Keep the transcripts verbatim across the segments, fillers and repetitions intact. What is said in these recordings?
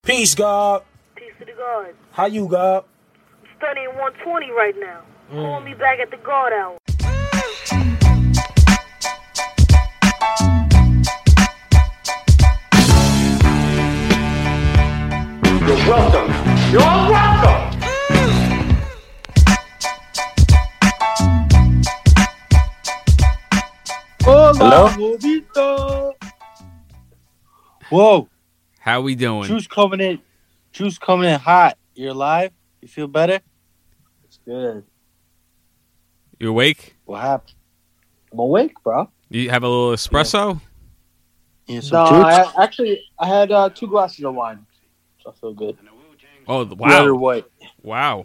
Peace, God. Peace to the God. How you, God? I'm studying one twenty right now. Mm. Call me back at the God hour. You're welcome. You're all welcome. Hola, Movito. Whoa. How we doing? Juice coming in. Juice coming in hot. You're alive? You feel better? It's good. You awake? What happened? I'm awake, bro. You have a little espresso? Yeah, no, I, actually, I had uh, two glasses of wine, so I feel good. Oh, wow. Red or white? Wow.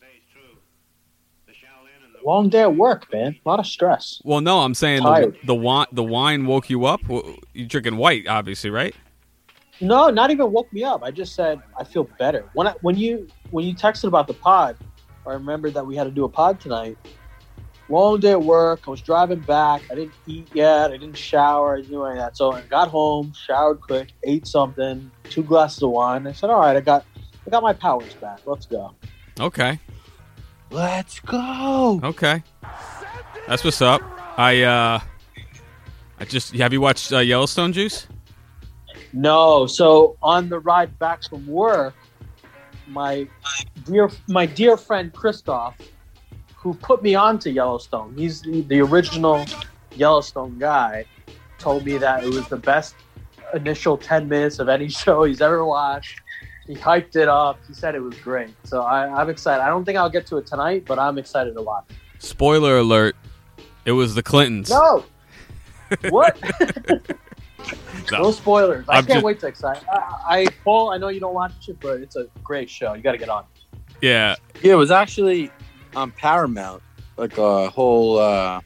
Long day at work, man. A lot of stress. Well, no, I'm saying the, the, wine, the wine woke you up? You're drinking white, obviously, right? No, not even woke me up. I just said I feel better. When I, when you when you texted about the pod, I remembered that we had to do a pod tonight. Long day at work. I was driving back. I didn't eat yet. I didn't shower. I didn't do any of that. So I got home, showered quick, ate something, two glasses of wine. I said, all right, I got I got my powers back. Let's go. Okay. Let's go. Okay. That's what's up. I uh, I just have you watched uh, Yellowstone, Juice? No. So on the ride back from work, my dear my dear friend Christoph, who put me on to Yellowstone, he's the, the original Yellowstone guy, told me that it was the best initial ten minutes of any show he's ever watched. He hyped it up. He said it was great. So I, I'm excited. I don't think I'll get to it tonight, but I'm excited to watch it. Spoiler alert, it was the Clintons. No! What? No. No spoilers. I I'm can't just... wait to excite. I, I, Paul, I know you don't watch it, but it's a great show. You got to get on. Yeah. Yeah, it was actually on Paramount, like a whole uh,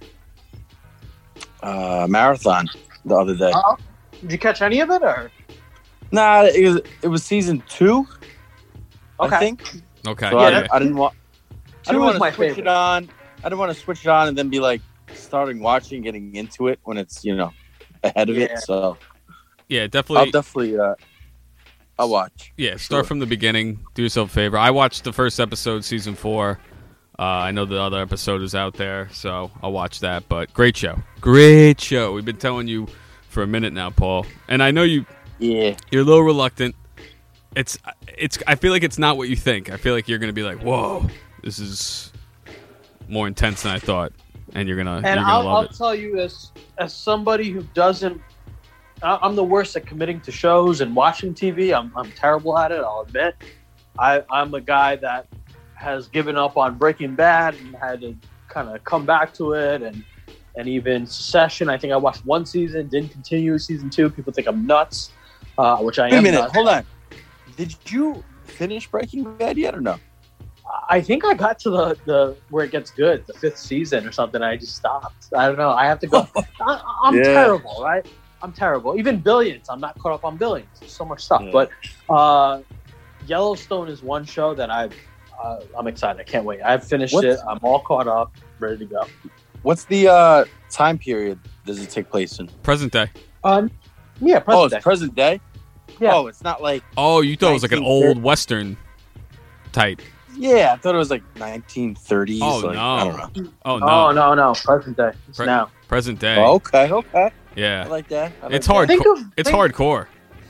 uh, marathon the other day. Uh, did you catch any of it, or? Nah, it was it was season two. Okay. I think. Okay. So yeah. I, I didn't want. I didn't was want my to switch favorite. it on. I didn't want to switch it on and then be like starting watching, getting into it when it's you know ahead of Yeah. it. So Yeah, definitely. I'll definitely. Uh, I'll watch. Yeah, start Sure. from the beginning. Do yourself a favor. I watched the first episode, season four. Uh, I know the other episode is out there, so I'll watch that. But great show. Great show. We've been telling you for a minute now, Paul. And I know you, Yeah. you're a little reluctant. It's, it's. I feel like it's not what you think. I feel like you're going to be like, whoa, this is more intense than I thought. And you're going to And you're I'll, gonna love I'll it. tell you, as as somebody who doesn't, I- I'm the worst at committing to shows and watching T V. I'm I'm terrible at it. I'll admit. I I'm a guy that has given up on Breaking Bad and had to kind of come back to it, and and even Succession. I think I watched one season, didn't continue season two. People think I'm nuts, uh, which I Wait a am. minute. nuts. Hold on. Did you finish Breaking Bad yet or no? I think I got to the, the where it gets good, the fifth season or something. I just stopped. I don't know. I have to go. I, I'm Yeah. terrible, right? I'm terrible. Even Billions. I'm not caught up on Billions. There's so much stuff. Yeah. But uh, Yellowstone is one show that I've, uh, I'm excited. I can't wait. I've finished What's- it. I'm all caught up, ready to go. What's the uh, time period does it take place in? Present day. Um, yeah, oh, present it's day. present day? Yeah. Oh, it's not like... Oh, you thought it was like an nineteen old Western type. Yeah, I thought it was like nineteen thirties. Oh, like, no. I don't know. Oh, no. Oh, no, no. Present day. It's Pre- now. Present day. Oh, okay, okay. I Yeah. like that. I like It's that. hard. Think of- It's think- hardcore.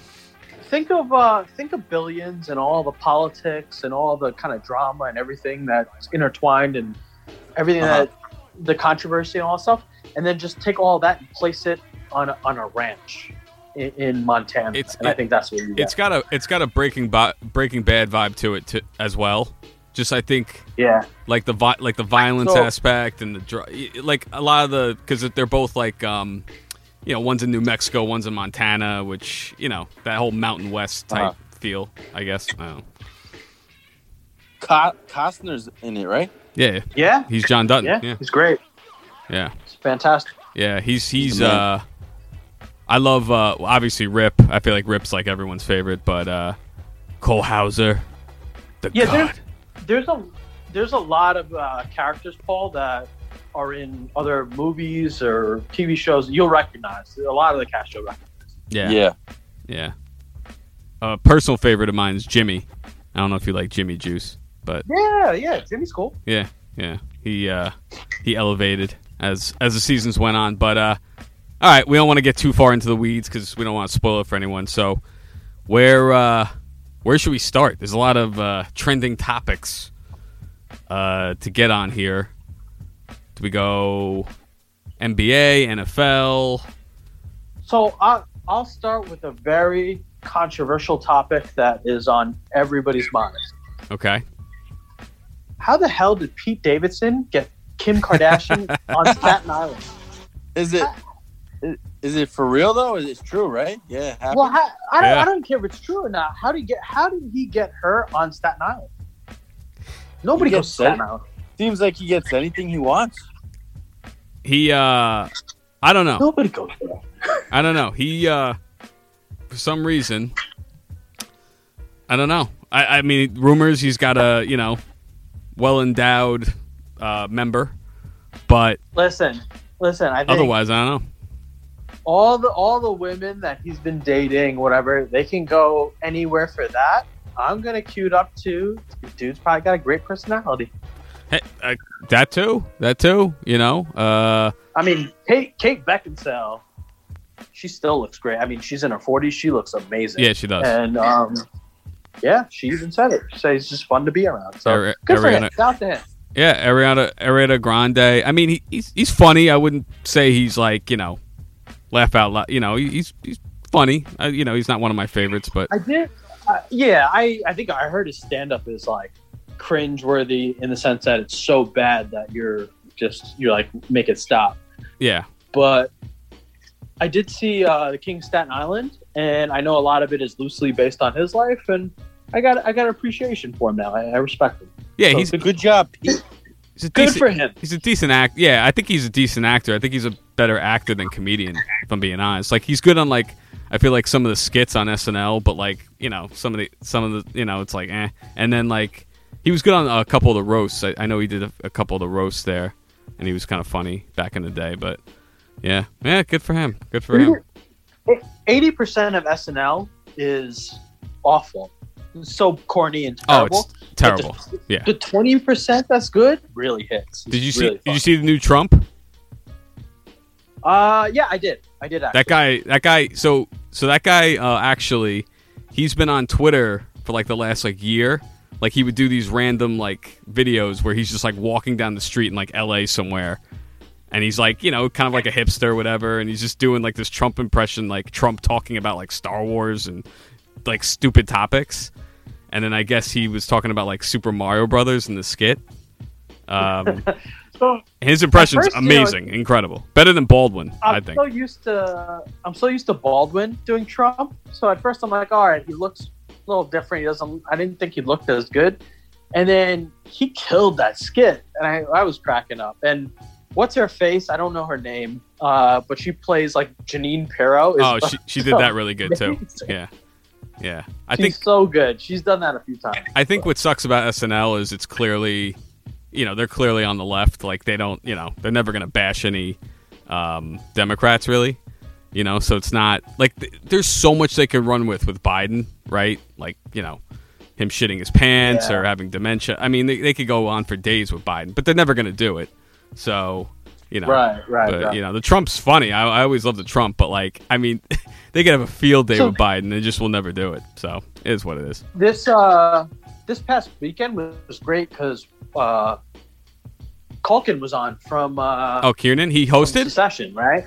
Think of uh, think of Billions and all the politics and all the kind of drama and everything that's intertwined and everything Uh-huh. that the controversy and all that stuff, and then just take all that and place it on a, on a ranch in, in Montana. It's- and I it- think that's what you get. It's got a it's got a Breaking Ba- Breaking Bad vibe to it to, as well. Just I think Yeah, like the vi- like the violence So- aspect and the dr- like a lot of the because they're both like um you know one's in New Mexico, one's in Montana, which you know that whole Mountain West type Uh-huh. feel. I guess. I don't know. Co- Costner's in it, right? Yeah, yeah, he's John Dutton. yeah. Yeah, He's great. yeah, It's fantastic. yeah. He's he's the man. uh. I love uh well, obviously Rip. I feel like Rip's like everyone's favorite, but uh Cole Hauser, the Yeah, god. There's a there's a lot of uh, characters, Paul, that are in other movies or T V shows. You'll recognize a lot of the cast. You'll recognize. Yeah, Yeah. yeah. a personal favorite of mine is Jimmy. I don't know if you like Jimmy Juice, but Yeah, yeah, Jimmy's cool. yeah, yeah, he uh, he elevated as as the seasons went on. But uh, all right, we don't want to get too far into the weeds because we don't want to spoil it for anyone. So where uh, where should we start? There's a lot of uh, trending topics uh, to get on here. Do we go N B A, N F L? So I'll, I'll start with a very controversial topic that is on everybody's mind. Okay. How the hell did Pete Davidson get Kim Kardashian on Staten Island? Is it? Is, is it for real though? Is it true? Right? Yeah. it happened. Well, how, I, don't, Yeah. I don't care if it's true or not. How did he get? How did he get her on Staten Island? Nobody He goes gets to Staten sent- Island. Seems like he gets anything he wants. He, uh, I don't know. Nobody goes there. I don't know. He, uh, for some reason, I don't know. I, I mean, rumors he's got a, you know, well endowed uh, member, but Listen, listen. I think otherwise, I don't know. all the all the women that he's been dating, whatever, they can go anywhere for that. I'm gonna cue it up to dude's probably got a great personality. Hey, uh, that too. That too. You know. Uh, I mean, Kate Kate Beckinsale, she still looks great. I mean, she's in her forties. She looks amazing. yeah, she does. And um, yeah, she even said it. She said it's just fun to be around. So Ari- good for him. Ariana- Shout out to him. Yeah, Ariana Ariana Grande. I mean, he, he's he's funny. I wouldn't say he's like, you know, laugh out loud. You know, he- he's he's funny. Uh, you know, he's not one of my favorites, but I did. Uh, yeah, I I think I heard his stand up is like cringe-worthy in the sense that it's so bad that you're just you're like make it stop. yeah, But I did see uh, the King of Staten Island, and I know a lot of it is loosely based on his life, and I got I got appreciation for him now. I, I respect him. yeah. So He's It's a good job, Pete. he's a Good decent, for him. He's a decent act. Yeah, I think he's a decent actor. I think he's a better actor than comedian. If I'm being honest, like he's good on like I feel like some of the skits on S N L, but like you know some of the some of the you know it's like eh. And then like he was good on a couple of the roasts. I, I know he did a, a couple of the roasts there, and he was kind of funny back in the day. But yeah, yeah, good for him. Good for him. Eighty percent of S N L is awful. It's so corny and Oh, terrible. it's terrible. But the, Yeah. The twenty percent that's good really hits. Did you It's see? really Did you fun. see the new Trump? Uh, yeah, I did. I did actually. That guy. That guy. So so that guy uh, actually, he's been on Twitter for like the last like year. Like he would do these random like videos where he's just like walking down the street in like L A somewhere, and he's like you know kind of like a hipster or whatever, and he's just doing like this Trump impression, like Trump talking about like Star Wars and like stupid topics. And then I guess he was talking about like Super Mario Brothers in the skit. Um, So his impression's At first, you know, amazing, incredible, better than Baldwin, I'm I think. so used to I'm so used to Baldwin doing Trump. So at first I'm like, all right, he looks a little different. He doesn't. I didn't think he looked as good. And then he killed that skit, and I, I was cracking up. And what's her face? I don't know her name, uh, but she plays like Janine Pirro. is- Oh, she she did that really good too. amazing. Yeah, yeah. I She's think so good. She's done that a few times. I think what sucks about S N L is it's clearly, you know, they're clearly on the left. Like they don't, you know, they're never gonna bash any um, Democrats really. You know, so it's not like th- there's so much they can run with with Biden, right? Like you know, him shitting his pants Yeah. or having dementia. I mean, they, they could go on for days with Biden, but they're never gonna do it. So. You know, Right, right, But right. you know, the Trump's funny. I, I always love the Trump, but like, I mean, they could have a field day So- with Biden. They just will never do it. So it is what it is. This uh, this past weekend was great because uh, Culkin was on from uh, Oh, Kiernan, he from hosted. Succession, right?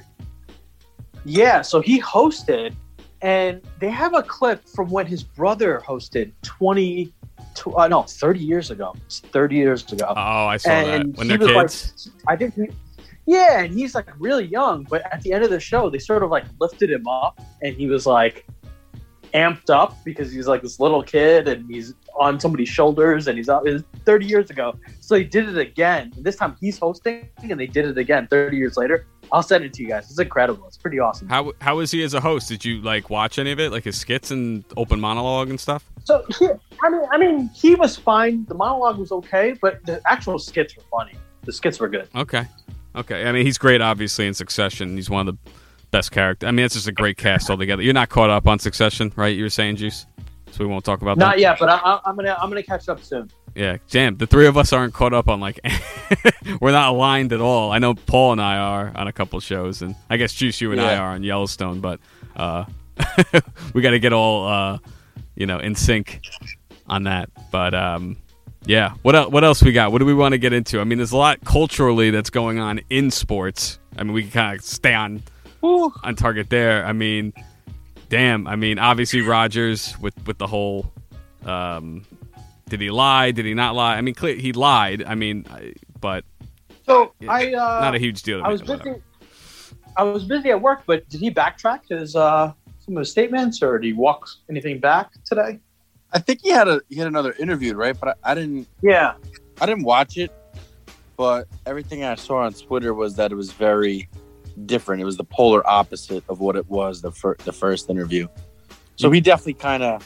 Yeah, so he hosted, and they have a clip from when his brother hosted twenty, tw- uh, no, thirty years ago. It's thirty years ago. Oh, I saw and that when he they're was kids. like, I think, he, yeah, and he's like really young, but at the end of the show, they sort of like lifted him up, and he was like amped up because he's like this little kid, and he's on somebody's shoulders, and he's out. It was thirty years ago, so they did it again. And this time he's hosting, and they did it again thirty years later. I'll send it to you guys. It's incredible. It's pretty awesome. How how was he as a host? Did you like watch any of it, like his skits and open monologue and stuff? So he, I mean, I mean, he was fine. The monologue was okay, but the actual skits were funny. The skits were good. Okay, okay. I mean, he's great, obviously, in Succession. He's one of the best characters. I mean, it's just a great cast altogether. You're not caught up on Succession, right? You were saying, Juice? so we won't talk about Not that. yet, but I, I, I'm gonna I'm gonna catch up soon. Yeah, damn. The three of us aren't caught up on like we're not aligned at all. I know Paul and I are on a couple shows, and I guess Juice, you and I Yeah. are on Yellowstone, but uh, we got to get all uh, you know in sync on that. But um, yeah, what el- what else we got? What do we want to get into? I mean, there's a lot culturally that's going on in sports. I mean, we can kind of stay on Woo. on target there. I mean, damn. I mean, obviously Rodgers with with the whole. Um, Did he lie? Did he not lie? I mean, clear, he lied. I mean, I- but So I uh, not a huge deal. To I me, was but whatever. busy. I was busy at work, but did he backtrack his uh, some of his statements, or did he walk anything back today? I think he had a he had another interview, right? But I, I didn't Yeah. I didn't watch it. But everything I saw on Twitter was that it was very different. It was the polar opposite of what it was the fir- the first interview. So he definitely kind of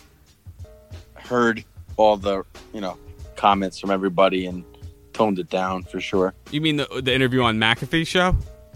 heard all the you know comments from everybody and toned it down for sure. You mean the the interview on McAfee's show?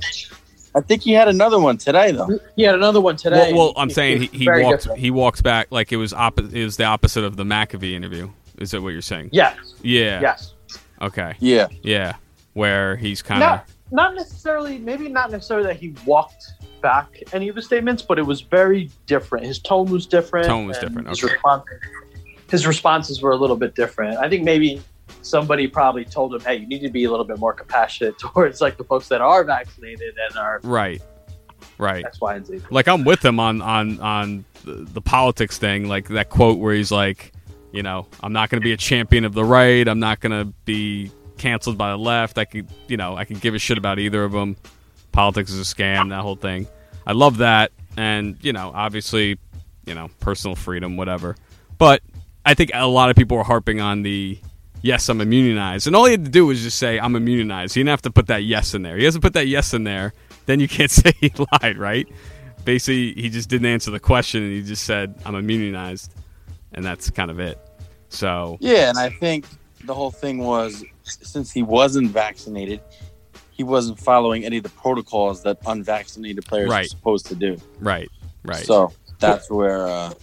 I think he had another one today though. He had another one today. Well, well I'm saying he, he very walked different. he walks back like it was oppo- it was the opposite of the McAfee interview. Is that what you're saying? Yes. Yeah. Yes. Okay. Yeah. Yeah. Where he's kind of Not not necessarily. Maybe not necessarily that he walked back any of his statements, but it was very different. His tone was different. Tone was and different, His, okay. response, his responses were a little bit different. I think maybe somebody probably told him, "Hey, you need to be a little bit more compassionate towards like the folks that are vaccinated and are right. Right. X, Y, and Z." Like I'm with him on on on the, the politics thing, like that quote where he's like, you know, I'm not going to be a champion of the right. I'm not going to be canceled by the left. I could, you know, I can give a shit about either of them. Politics is a scam. That whole thing. I love that, and you know, obviously, you know, personal freedom, whatever. But I think a lot of people were harping on the yes, I'm immunized, and all he had to do was just say I'm immunized. He didn't have to put that yes in there. He hasn't put that yes in there. Then you can't say he lied, right? Basically, he just didn't answer the question, and he just said, I'm immunized, and that's kind of it. So, Yeah, and I think the whole thing was since he wasn't vaccinated, he wasn't following any of the protocols that unvaccinated players Right. are supposed to do. right, right. So that's where uh,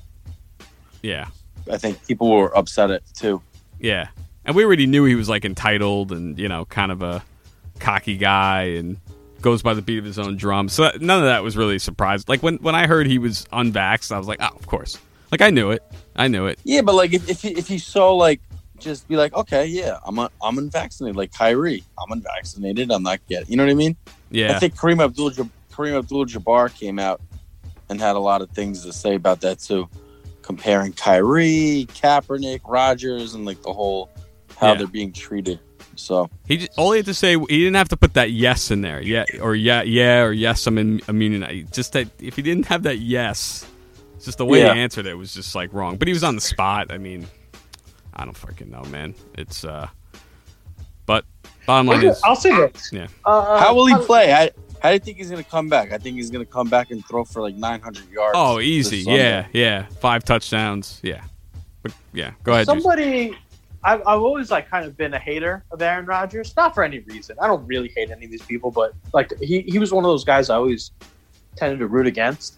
yeah, I think people were upset at too. yeah. And we already knew he was, like, entitled and, you know, kind of a cocky guy and goes by the beat of his own drum. So none of that was really a surprise. Like, when, when I heard he was unvaxxed, I was like, oh, of course. Like, I knew it. I knew it. Yeah, but like if if he, if he saw like just be like, okay, yeah, I'm a, I'm unvaccinated, like Kyrie, I'm unvaccinated, I'm not getting, you know what I mean? Yeah. I think Kareem Abdul Kareem Abdul-Jabbar came out and had a lot of things to say about that too, comparing Kyrie, Kaepernick, Rodgers, and like the whole how Yeah. they're being treated. So He just, all he had to say, he didn't have to put that yes in there, yeah, or yeah, yeah, or yes, I'm in, immunized. Just that if he didn't have that yes, it's just the way Yeah. he answered it was just like wrong. But he was on the spot. I mean, I don't freaking know, man. It's uh, but bottom line is, I'll say this. yeah, Uh, how will he play? How, how do you think he's going to come back? I think he's going to come back and throw for like nine hundred yards. oh, this easy, Sunday. yeah, yeah, five touchdowns, yeah, but yeah, go ahead. Juice. Somebody, I've, I've always like kind of been a hater of Aaron Rodgers, not for any reason. I don't really hate any of these people, but like he, he was one of those guys I always tended to root against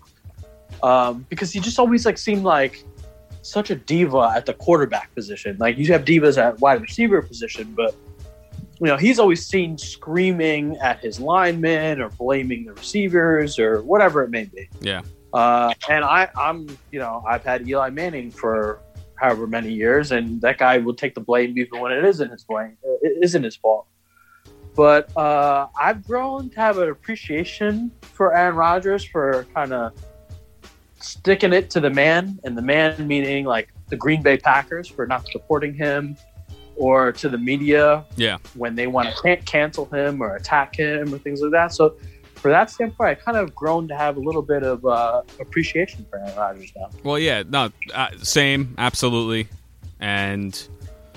um, because he just always like seemed like such a diva at the quarterback position. Like you have divas at wide receiver position, but you know he's always seen screaming at his linemen or blaming the receivers or whatever it may be. Yeah, Uh, and I, I'm, you know, I've had Eli Manning for however many years, and that guy will take the blame even when it isn't his blame. It isn't his fault. But uh, I've grown to have an appreciation for Aaron Rodgers for kind of sticking it to the man, and the man meaning like the Green Bay Packers for not supporting him, or to the media yeah, when they want to can- cancel him or attack him or things like that. So for that standpoint, I kind of grown to have a little bit of uh, appreciation for Aaron Rodgers now. well, yeah, no, uh, same, absolutely, and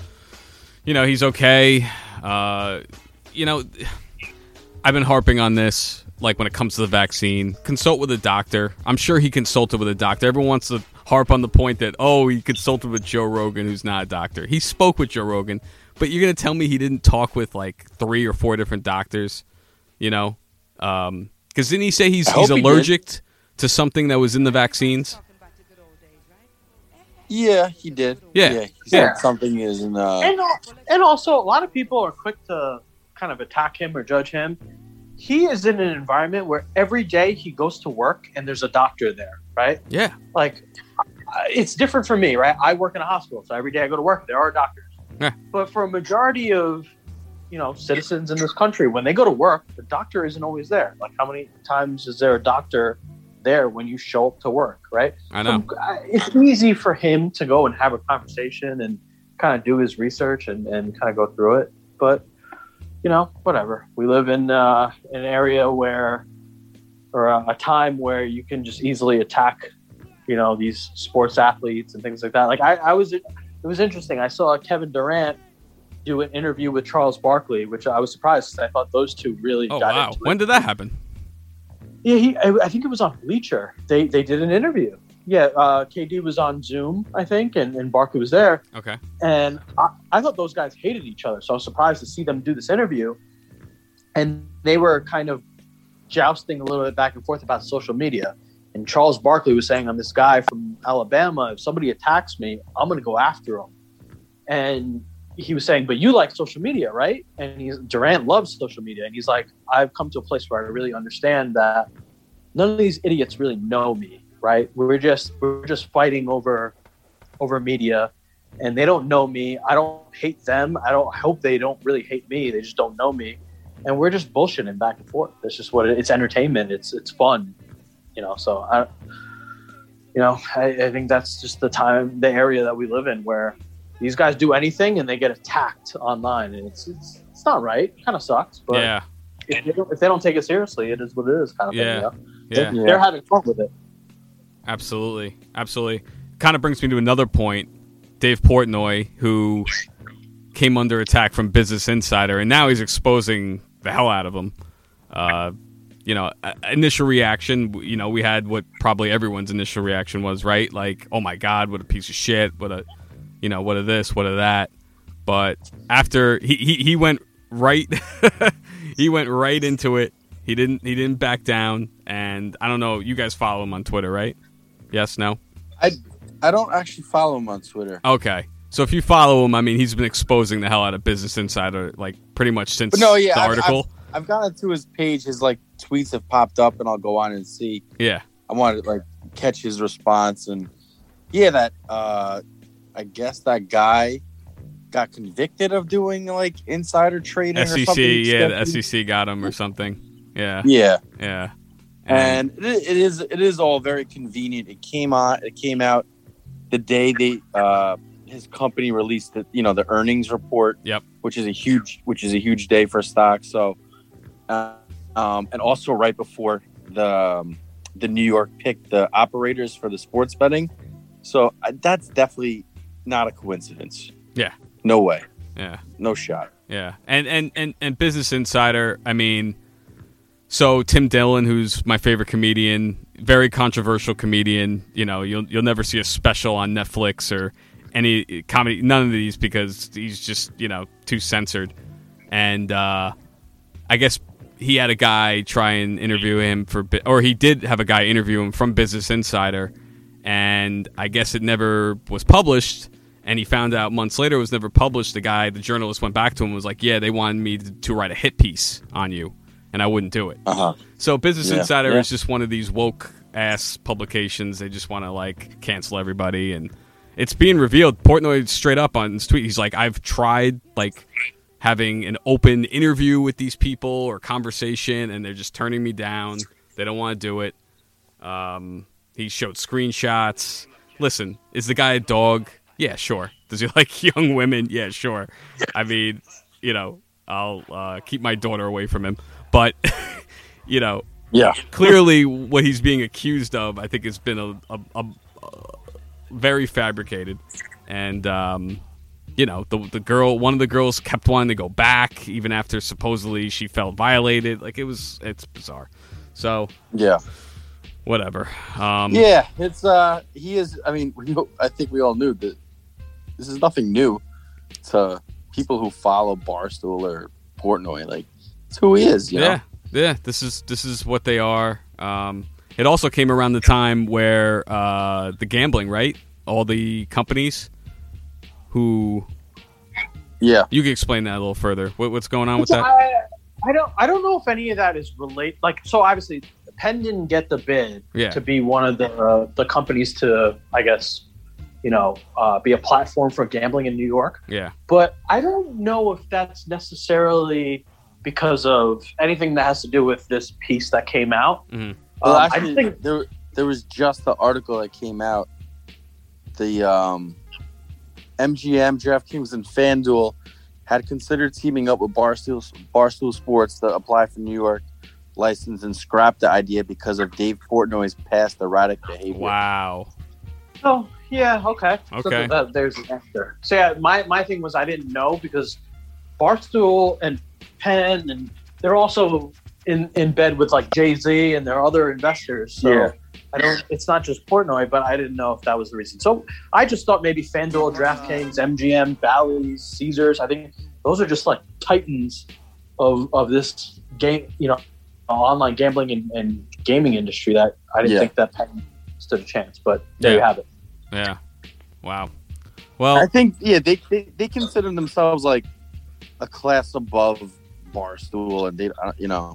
you know he's okay. Uh, you know, I've been harping on this. Like when it comes to the vaccine, consult with a doctor. I'm sure he consulted with a doctor. Everyone wants to harp on the point that, oh, he consulted with Joe Rogan, who's not a doctor. He spoke with Joe Rogan, but you're going to tell me he didn't talk with like three or four different doctors, you know? Because um, didn't he say he's, I hope he's he did. allergic to something that was in the vaccines? Yeah, he did. Yeah. yeah he said Yeah. something isn't. Uh, And al- and also, a lot of people are quick to kind of attack him or judge him. He is in an environment where every day he goes to work and there's a doctor there, right? Yeah. Like, uh, it's different for me, right? I work in a hospital, so every day I go to work, there are doctors. Yeah. But for a majority of, you know, citizens in this country, when they go to work, the doctor isn't always there. Like, how many times is there a doctor there when you show up to work, right? I know. So, uh, it's easy for him to go and have a conversation and kind of do his research and, and kind of go through it. But, you know, whatever. We live in uh, an area where, or a, a time where you can just easily attack, you know, these sports athletes and things like that. Like, I, I was, it was interesting. I saw Kevin Durant do an interview with Charles Barkley, which I was surprised because I thought those two really Oh, got wow. into it. When did that happen? Yeah, he, I, I think it was on Bleacher. They they did an interview. Yeah, uh, K D was on Zoom, I think, and, and Barkley was there. Okay. And I, I thought those guys hated each other, so I was surprised to see them do this interview. And they were kind of jousting a little bit back and forth about social media. And Charles Barkley was saying, I'm this guy from Alabama. If somebody attacks me, I'm going to go after him. And he was saying, but you like social media, right? And he's, Durant loves social media. And he's like, I've come to a place where I really understand that none of these idiots really know me, right? We're just we're just fighting over over media, and they don't know me. I don't hate them. I don't I hope they don't really hate me. They just don't know me. And we're just bullshitting back and forth. That's just what it, it's entertainment. It's it's fun, you know. So I, you know, I, I think that's just the time, the area that we live in, where these guys do anything and they get attacked online, and it's it's, it's not right. It kind of sucks, but Yeah. if, they don't, if they don't take it seriously, it is what it is, kind of Yeah. thing. You know? Yeah. They're, they're having fun with it. Absolutely. Absolutely. Kind of brings me to another point. Dave Portnoy, who came under attack from Business Insider, and now he's exposing the hell out of him. Uh, you know, uh, initial reaction, you know, we had what probably everyone's initial reaction was, right? Like, oh my God, what a piece of shit. What a, you know, what of this, what of that. But after he, he, he went right, he went right into it. He didn't, he didn't back down. And I don't know, you guys follow him on Twitter, right? Yes, no? I, I don't actually follow him on Twitter. Okay. So if you follow him, I mean, he's been exposing the hell out of Business Insider, like, pretty much since But no, yeah, the I've- article. I've gone to his page. His like tweets have popped up, and I'll go on and see. Yeah. I wanted to like catch his response, and yeah, that uh, I guess that guy got convicted of doing like insider trading S or E C, something. yeah, the sketchy. S E C got him or something. Yeah. Yeah, Yeah. and it, it is it is all very convenient. It came on. It came out the day they uh, his company released the you know the earnings report. Yep. Which is a huge which is a huge day for stocks. So, uh, um, and also right before the um, the New York picked the operators for the sports betting. So uh, that's definitely not a coincidence. Yeah. No way. Yeah. No shot. Yeah. And, and, and, and Business Insider, I mean, so Tim Dillon, who's my favorite comedian, very controversial comedian, you know, you'll you'll never see a special on Netflix or any comedy, none of these, because he's just, you know, too censored. And uh, I guess he had a guy try and interview him for, or he did have a guy interview him from Business Insider, and I guess it never was published. And he found out months later it was never published. The guy, the journalist, went back to him and was like, yeah, they wanted me to, to write a hit piece on you, and I wouldn't do it. Uh-huh. So Business Yeah, Insider yeah. is just one of these woke-ass publications. They just want to, like, cancel everybody. And it's being revealed. Portnoy straight up on his tweet, he's like, I've tried, like, having an open interview with these people or conversation, and they're just turning me down. They don't want to do it. Um, he showed screenshots. Listen, is the guy a dog? Yeah, sure. Does he like young women? Yeah, sure. I mean, you know, I'll uh, keep my daughter away from him. But, you know, Yeah. clearly what he's being accused of, I think, has been a, a, a, a very fabricated. And, um, you know, the the girl, one of the girls kept wanting to go back even after supposedly she felt violated. Like, it was, it's bizarre. So, Yeah. whatever. Um, Yeah. It's uh he is I mean, we know, I think we all knew that this is nothing new to people who follow Barstool or Portnoy. Like, it's who he is, you know? Yeah, yeah. This is this is what they are. Um, it also came around the time where uh, the gambling, right? all the companies who. Yeah. You can explain that a little further. What, what's going on with that? I, I don't. I don't know if any of that is relate. Like, so obviously, Penn didn't get the bid Yeah. to be one of the uh, the companies to, I guess, you know, uh, be a platform for gambling in New York. Yeah. But I don't know if that's necessarily because of anything that has to do with this piece that came out. Mhm. Well, Um, actually, I think there there was just the article that came out. The um, M G M, DraftKings, and FanDuel had considered teaming up with Barstool Barstool Sports to apply for New York license and scrapped the idea because of Dave Portnoy's past erratic behavior. Wow. Oh, yeah, okay. Okay. So that, there's an answer. So yeah, my, my thing was I didn't know because Barstool and Penn and they're also in, in bed with like Jay-Z and their other investors. So Yeah. I don't it's not just Portnoy, but I didn't know if that was the reason. So I just thought maybe FanDuel, DraftKings, M G M, Bally's, Caesars, I think those are just like titans of of this game, you know, online gambling and, and gaming industry that I didn't Yeah. think that Penn stood a chance. But there you Yeah. have it. Yeah. Wow. Well, I think yeah, they, they they consider themselves like a class above Barstool, and they uh, you know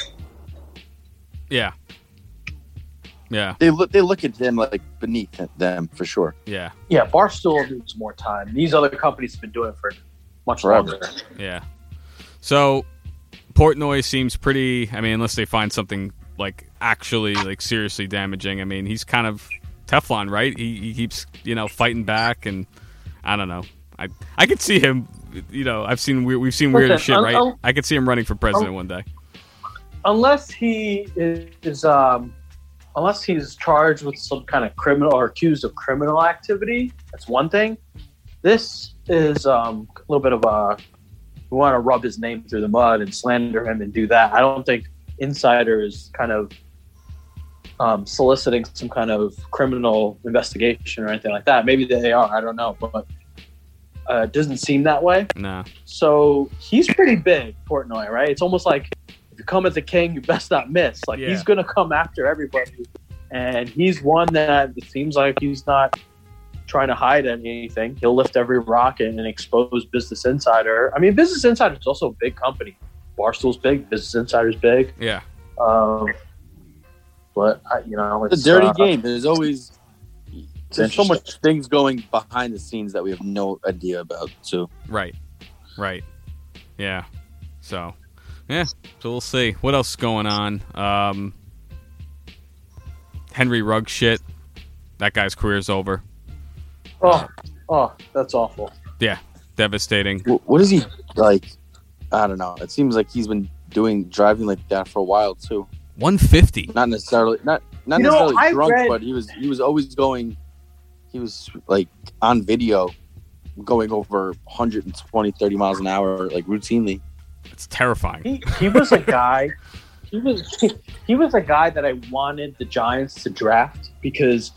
yeah. Yeah. they look they look at them like beneath them for sure. Yeah. Yeah, Barstool needs more time. These other companies have been doing it for much Forever. longer. Yeah. So Portnoy seems pretty. I mean, unless they find something like actually like seriously damaging. I mean, he's kind of Teflon, right? He, he keeps you know fighting back, and I don't know. I I could see him. You know, I've seen we we've seen weirder Listen, shit, I'll- right? I'll- I could see him running for president I'll- one day. Unless he is, um, unless he's charged with some kind of criminal or accused of criminal activity, that's one thing. This is um, a little bit of a. We want to rub his name through the mud and slander him and do that. I don't think Insider is kind of um, soliciting some kind of criminal investigation or anything like that. Maybe they are. I don't know, but uh, it doesn't seem that way. No. So he's pretty big, Portnoy, right? It's almost like if you come as a king, you best not miss. Like Yeah. he's going to come after everybody. And he's one that it seems like he's not trying to hide anything. He'll lift every rock and, and expose Business Insider. I mean, Business Insider is also a big company. Barstool's big. Business Insider's big. Yeah. Um, but, I, you know, It's it's a dirty uh, game. There's always there's so interesting. much things going behind the scenes that we have no idea about. So Right. Right. Yeah. So, yeah. So we'll see. What else is going on? Um, Henry Ruggs shit. That guy's career's over. Oh, oh, that's awful. Yeah. Devastating. wh- what is he like? I don't know. It seems like he's been doing driving like that for a while too. one fifty. Not necessarily not not You know, necessarily I drunk, read- but he was he was always going. He was like on video, going over one twenty, thirty miles an hour like routinely. It's terrifying. He he was a guy. He was he was a guy that I wanted the Giants to draft because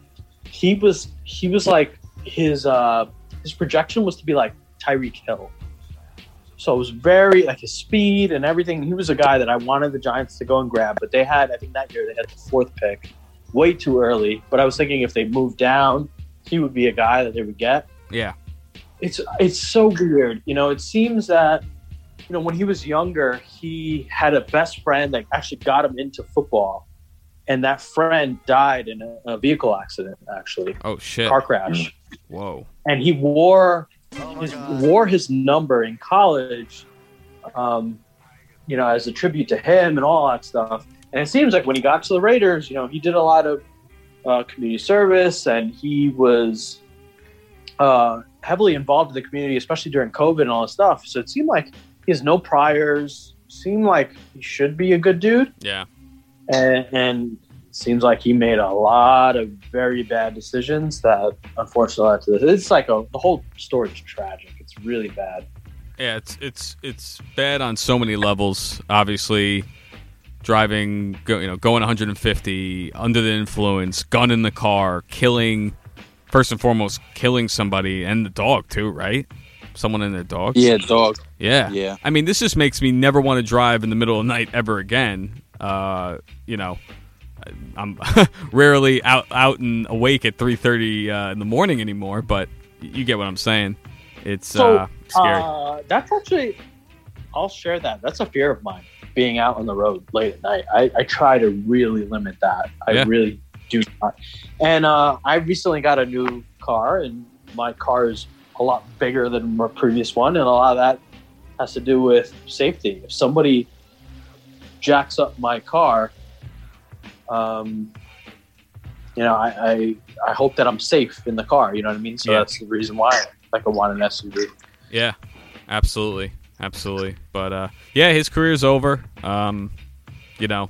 he was he was like his uh his projection was to be like Tyreek Hill. So it was very like his speed and everything. He was a guy that I wanted the Giants to go and grab, but they had I think that year they had the fourth pick, way too early. But I was thinking if they moved down, he would be a guy that they would get. Yeah. It's it's so weird. You know, it seems that you know when he was younger, he had a best friend that actually got him into football, and that friend died in a, a vehicle accident, actually, Oh shit. car crash. Whoa. And he wore his wore his number in college, um, you know, as a tribute to him and all that stuff. And it seems like when he got to the Raiders, you know, he did a lot of uh, community service, and he was uh, heavily involved in the community, especially during COVID and all this stuff. So it seemed like he has no priors. Seemed like he should be a good dude, Yeah. and, and it seems like he made a lot of very bad decisions that unfortunately led to this. It's like a, the whole story is tragic. It's really bad. Yeah, it's it's it's bad on so many levels. Obviously, driving, go, you know, going one fifty under the influence, gun in the car, killing. First and foremost, killing somebody and the dog too, right? Someone and their dog. Yeah, dog. Yeah. Yeah. I mean, this just makes me never want to drive in the middle of the night ever again. Uh, you know, I'm rarely out out and awake at three thirty uh, in the morning anymore. But you get what I'm saying. It's So, uh, scary. Uh, that's actually, I'll share that. That's a fear of mine, being out on the road late at night. I, I try to really limit that. I Yeah. really do not. And uh, I recently got a new car, and my car is a lot bigger than my previous one, and a lot of that has to do with safety. If somebody jacks up my car, um, you know, I, I I hope that I'm safe in the car. You know what I mean? So Yeah. that's the reason why like I want an S U V. Yeah, absolutely, absolutely. But uh, yeah, his career's over. Um, you know,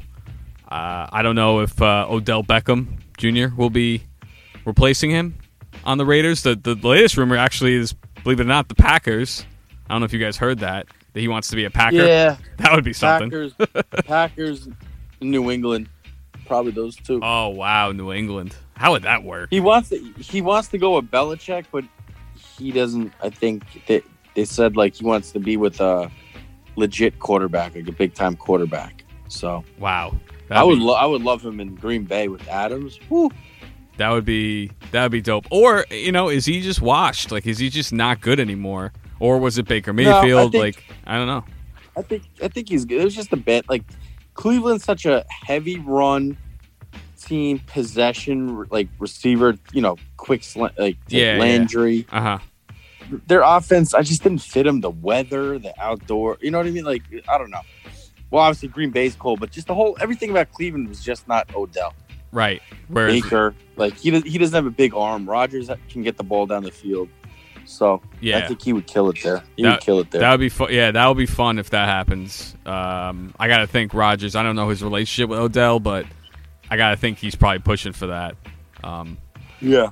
uh, I don't know if uh, Odell Beckham Junior will be replacing him on the Raiders. The the latest rumor actually is, believe it or not, the Packers. I don't know if you guys heard that that he wants to be a Packer. Yeah, That would be something. Packers, Packers, New England, probably those two. Oh wow, New England. How would that work? He wants to. He wants to go with Belichick, but he doesn't. I think they they said like he wants to be with a legit quarterback, like a big time quarterback. So Wow, I That'd would. be- Lo- I would love him in Green Bay with Adams. Woo. That would be that would be dope. Or you know, is he just washed? Like, is he just not good anymore? Or was it Baker No, I Mayfield? think- like, I don't know. I think. I think he's good. It was just a bit like Cleveland's such a heavy run team, possession, like receiver. You know, quick sl- like Yeah, Landry. Uh huh. Their offense, I just didn't fit him. The weather, the outdoor. You know what I mean? Like, I don't know. Well, obviously Green Bay's cold, but just the whole everything about Cleveland was just not Odell. Right. Whereas, Baker, like he does, he doesn't have a big arm. Rodgers can get the ball down the field, so yeah, I think he would kill it there. He That- would kill it there. that would be fun. Yeah, that would be fun if that happens. Um, I gotta think Rodgers. I don't know his relationship with Odell, but I gotta think he's probably pushing for that. Um, yeah,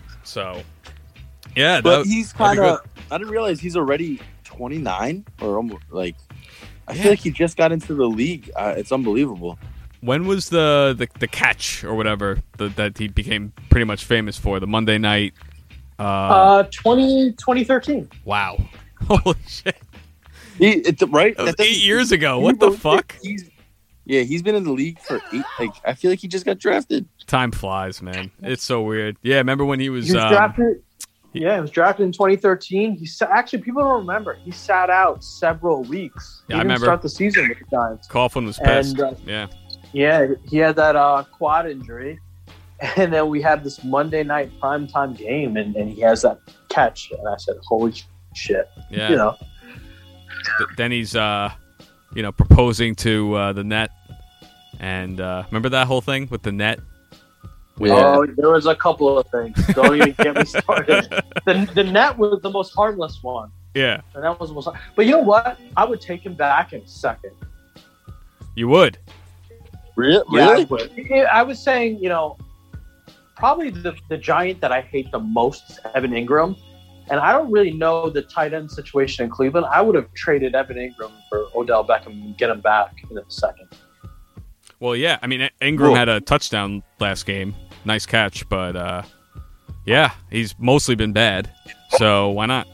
so yeah, but that, he's that'd kind be of. I didn't realize he's already twenty-nine or almost like. I Yeah. feel like he just got into the league. Uh, it's unbelievable. When was the, the, the catch or whatever the, that he became pretty much famous for? The Monday night. Uh, Uh, twenty, twenty thirteen. wow. Holy shit. He, it's right. That was That doesn't- eight years ago. Can What you the believe fuck? it? He's, yeah, he's been in the league for eight. Like I feel like he just got drafted. Time flies, man. It's so weird. Yeah, remember when he was, He was um, drafted. Yeah, he was drafted in twenty thirteen. He sa- actually people don't remember. He sat out several weeks. Yeah, he I didn't remember. start the season with the Giants. Coughlin was pissed. And, uh, yeah. Yeah, he had that uh, quad injury, and then we had this Monday night primetime game, and, and he has that catch, and I said, "Holy shit!" Yeah. You know, Th- then he's, uh, you know, proposing to uh, the net. And uh, remember that whole thing with the net? Yeah. oh, there was a couple of things. Don't even get me started. The, the net was the most harmless one, Yeah, and that was the most. But you know what? I would take him back in a second. you would. Really? Yeah, I Really? would. Yeah, I was saying, you know, probably the, the giant that I hate the most is Evan Ingram. And I don't really know the tight end situation in Cleveland. I would have traded Evan Ingram for Odell Beckham and get him back in a second. Well, yeah. I mean, I- Ingram Cool. had a touchdown last game. Nice catch. But, uh, yeah, he's mostly been bad. So why not?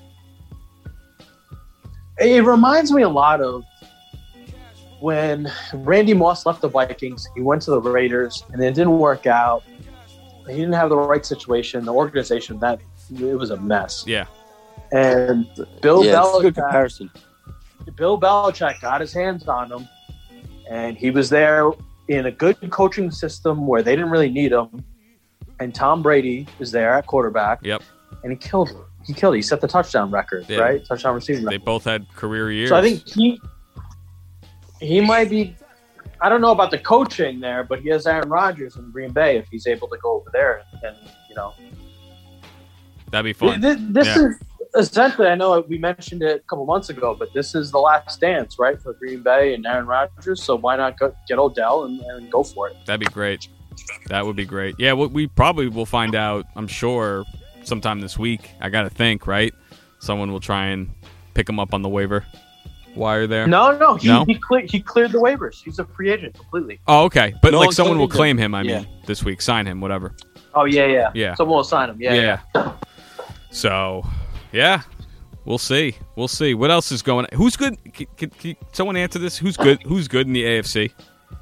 It reminds me a lot of when Randy Moss left the Vikings. He went to the Raiders, and it didn't work out. He didn't have the right situation. The organization, that it was a mess. Yeah. And Bill Yeah, it's a good Belichick, comparison. Bill Belichick got his hands on him, and he was there in a good coaching system where they didn't really need him. And Tom Brady was there at quarterback. Yep. And he killed it. He killed it. He set the touchdown record, Yeah. right? Touchdown receiving They record. both had career years. So I think he he might be. I don't know about the coaching there, but he has Aaron Rodgers in Green Bay if he's able to go over there. And, you know, that'd be fun. Th- th- this Yeah. is essentially, I know we mentioned it a couple months ago, but this is the last dance, right, for Green Bay and Aaron Rodgers. So why not go, get Odell and, and go for it? That'd be great. That would be great. Yeah, we, we probably will find out, I'm sure, sometime this week. I got to think, right? Someone will try and pick him up on the waiver wire there. No, no, he No? he, cle- he cleared the waivers. He's a free agent completely. Oh, okay. But No, like it's someone will something claim him, I mean, yeah. this week. Sign him, whatever. Oh yeah, yeah, Yeah. Someone will sign him. Yeah, yeah. Yeah. So, yeah. We'll see. We'll see. What else is going on? Who's good? Can, can, can someone answer this? Who's good? Who's good in the A F C? Like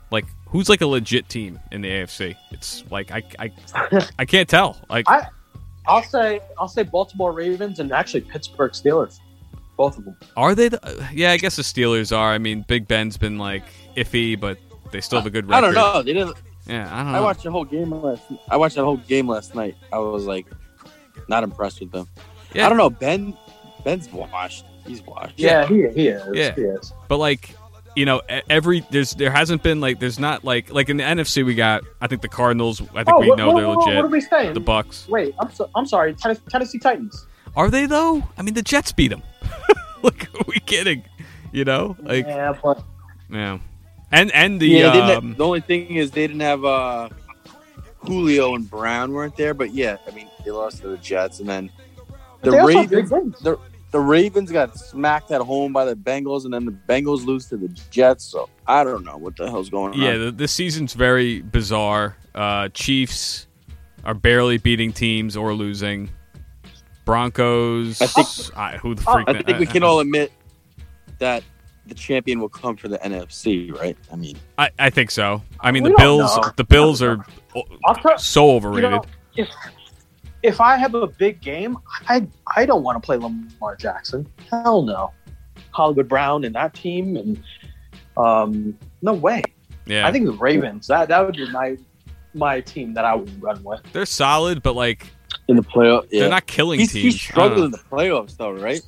who's like a legit team in the A F C? It's like I I, I can't tell. Like I, I'll say I'll say Baltimore Ravens and actually Pittsburgh Steelers, both of them. Are they? The, yeah, I guess the Steelers are. I mean, Big Ben's been like iffy, but they still have a good record. I don't know. They didn't. Yeah, I don't know. I watched the whole game last. I watched the whole game last night. I was like, not impressed with them. Yeah. I don't know. Ben, Ben's washed. He's washed. Yeah, he, he is. Yeah. He is. But like, you know, e- every there's there hasn't been like there's not like like in the N F C we got I think the Cardinals. I think Oh, we what, know what, they're what, legit. what are we saying? The Bucks. Wait, I'm so, I'm sorry. Tennessee, Tennessee Titans. Are they though? I mean, the Jets beat them. Like, are we kidding? You know, like Yeah, but yeah, and and the Yeah, they didn't- um, the only thing is they didn't have uh, Julio and Brown weren't there, but yeah, I mean they lost to the Jets, and then the they also have big Ravens. wins. The, the Ravens got smacked at home by the Bengals, and then the Bengals lose to the Jets. So I don't know what the hell's going yeah, on. the, this season's very bizarre. Uh, Chiefs are barely beating teams or losing. Broncos. I think- I, who the Oh, freak? I think we can all admit that the champion will come for the N F C, right? I mean, I, I think so. I mean, We the don't Bills. know. The Bills are I'll tell so you overrated. know, if if I have a big game, I I don't want to play Lamar Jackson. Hell no. Hollywood Brown and that team, and um, no way. yeah, I think the Ravens. That that would be my my team that I would run with. they're solid, but like in the playoff, yeah. they're not killing He's, teams. he's I don't struggled know. in the playoffs, though, right?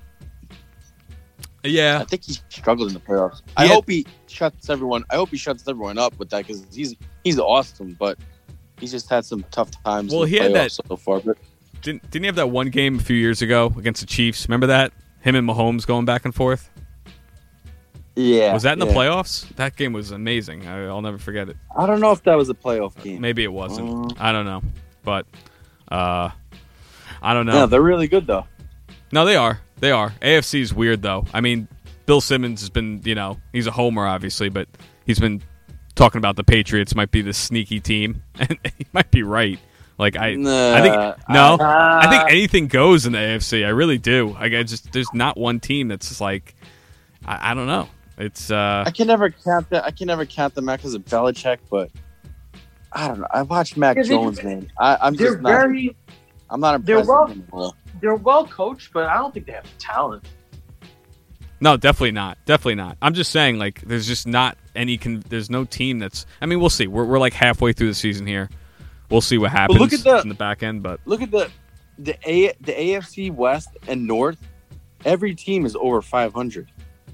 Yeah, I think he struggled in the playoffs. I Yeah. hope he shuts everyone. I hope he shuts everyone up with that because he's he's awesome, but he's just had some tough times. Well, in the he had that- playoffs so far. But didn't didn't he have that one game a few years ago against the Chiefs? Remember that? Him and Mahomes going back and forth. yeah, Was that in the yeah. playoffs? That game was amazing. I, I'll never forget it. I don't know if that was a playoff game. Maybe it wasn't. Uh, I don't know, but uh, I don't know. No, they're really good though. No, they are. They are. A F C is weird though. I mean, Bill Simmons has been, you know, he's a homer obviously, but he's been talking about the Patriots might be the sneaky team, and he might be right. Like I, Nah, I think no, Uh, I think anything goes in the A F C. I really do. Like I just there's not one team that's just like I, I don't know. It's uh I can never count that. I can never count them out because of Belichick, but I don't know. I watched Mac Yeah, they- Jones, man. I, I'm they're just not. very I'm not they're impressed well- with them at all. they're well coached, but I don't think they have the talent. no, definitely not. Definitely not. I'm just saying like there's just not any con- there's no team that's I mean, we'll see. We're we're like halfway through the season here. We'll see what happens look at the- in the back end, but Look at the the A the A F C West and North. Every team is over five hundred.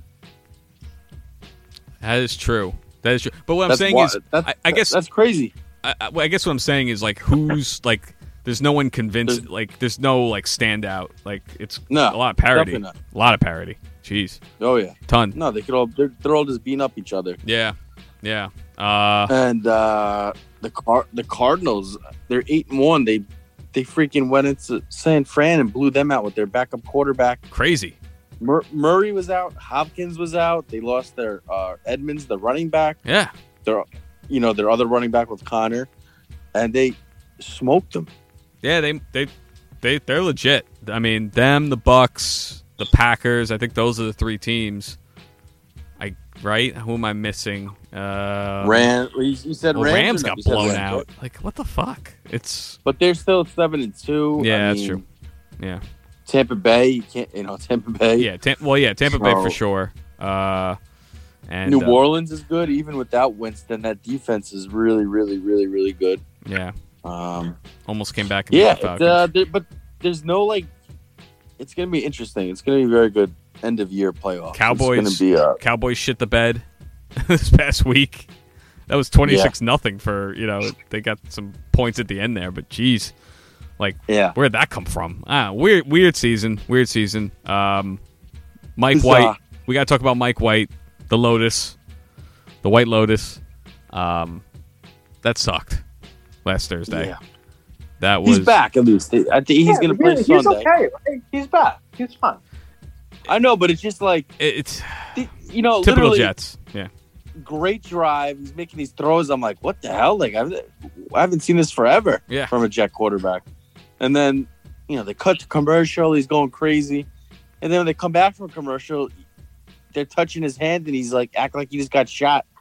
that is true. That is true. But what I'm That's saying wa- is that's, I, I guess that's crazy. I, I, well, I guess what I'm saying is like who's like there's no one convinced There's- like there's no like standout like it's No, a lot of parody definitely a lot of parody jeez Oh yeah, ton no, they could all they're, they're all just beating up each other. yeah yeah uh And uh, the car the Cardinals, they're eight and one. They they freaking went into San Fran and blew them out with their backup quarterback. crazy Mur- Murray was out. Hopkins was out. They lost their uh, Edmonds, the running back. yeah Their you know their other running back with Connor, and they smoked them. yeah they they they they're legit. I mean them the Bucks the Packers I think those are the three teams. I right who am I missing uh Ran. You, you said well, Rams, Rams or no? got You said blown Rams, out right? like what the fuck it's But they're still seven and two. yeah I that's mean, true yeah Tampa Bay, you can't. You know Tampa Bay. yeah Tam- well yeah Tampa Bay for So- sure uh and New uh, Orleans is good, even without Winston. That defense is really, really, really, really good. yeah Um, almost came back and beat yeah, the it's, Falcons. uh, there, but there's no like. It's gonna be interesting. It's gonna be very good end of year playoff. Cowboys- It's gonna be uh, Cowboys shit the bed this past week. That was twenty-six nothing for, you know, they got some points at the end there, but geez, like yeah. where'd that come from? Ah, weird weird season, weird season. Um Mike Huzzah. White. We got to talk about Mike White, the Lotus, the White Lotus. Um that sucked last Thursday. Yeah. That was He's back at least. I think he's Yeah, gonna play he's, Sunday. He's okay. Right? He's back. He's fine. I know, but it's just like it- It's you know, typical literally Jets. Yeah. great drive. He's making these throws. I'm like, what the hell? Like I've, I haven't seen this forever. Yeah. From a Jet quarterback. And then you know they cut to commercial. He's going crazy. And then when they come back from commercial, they're touching his hand and he's like acting like he just got shot.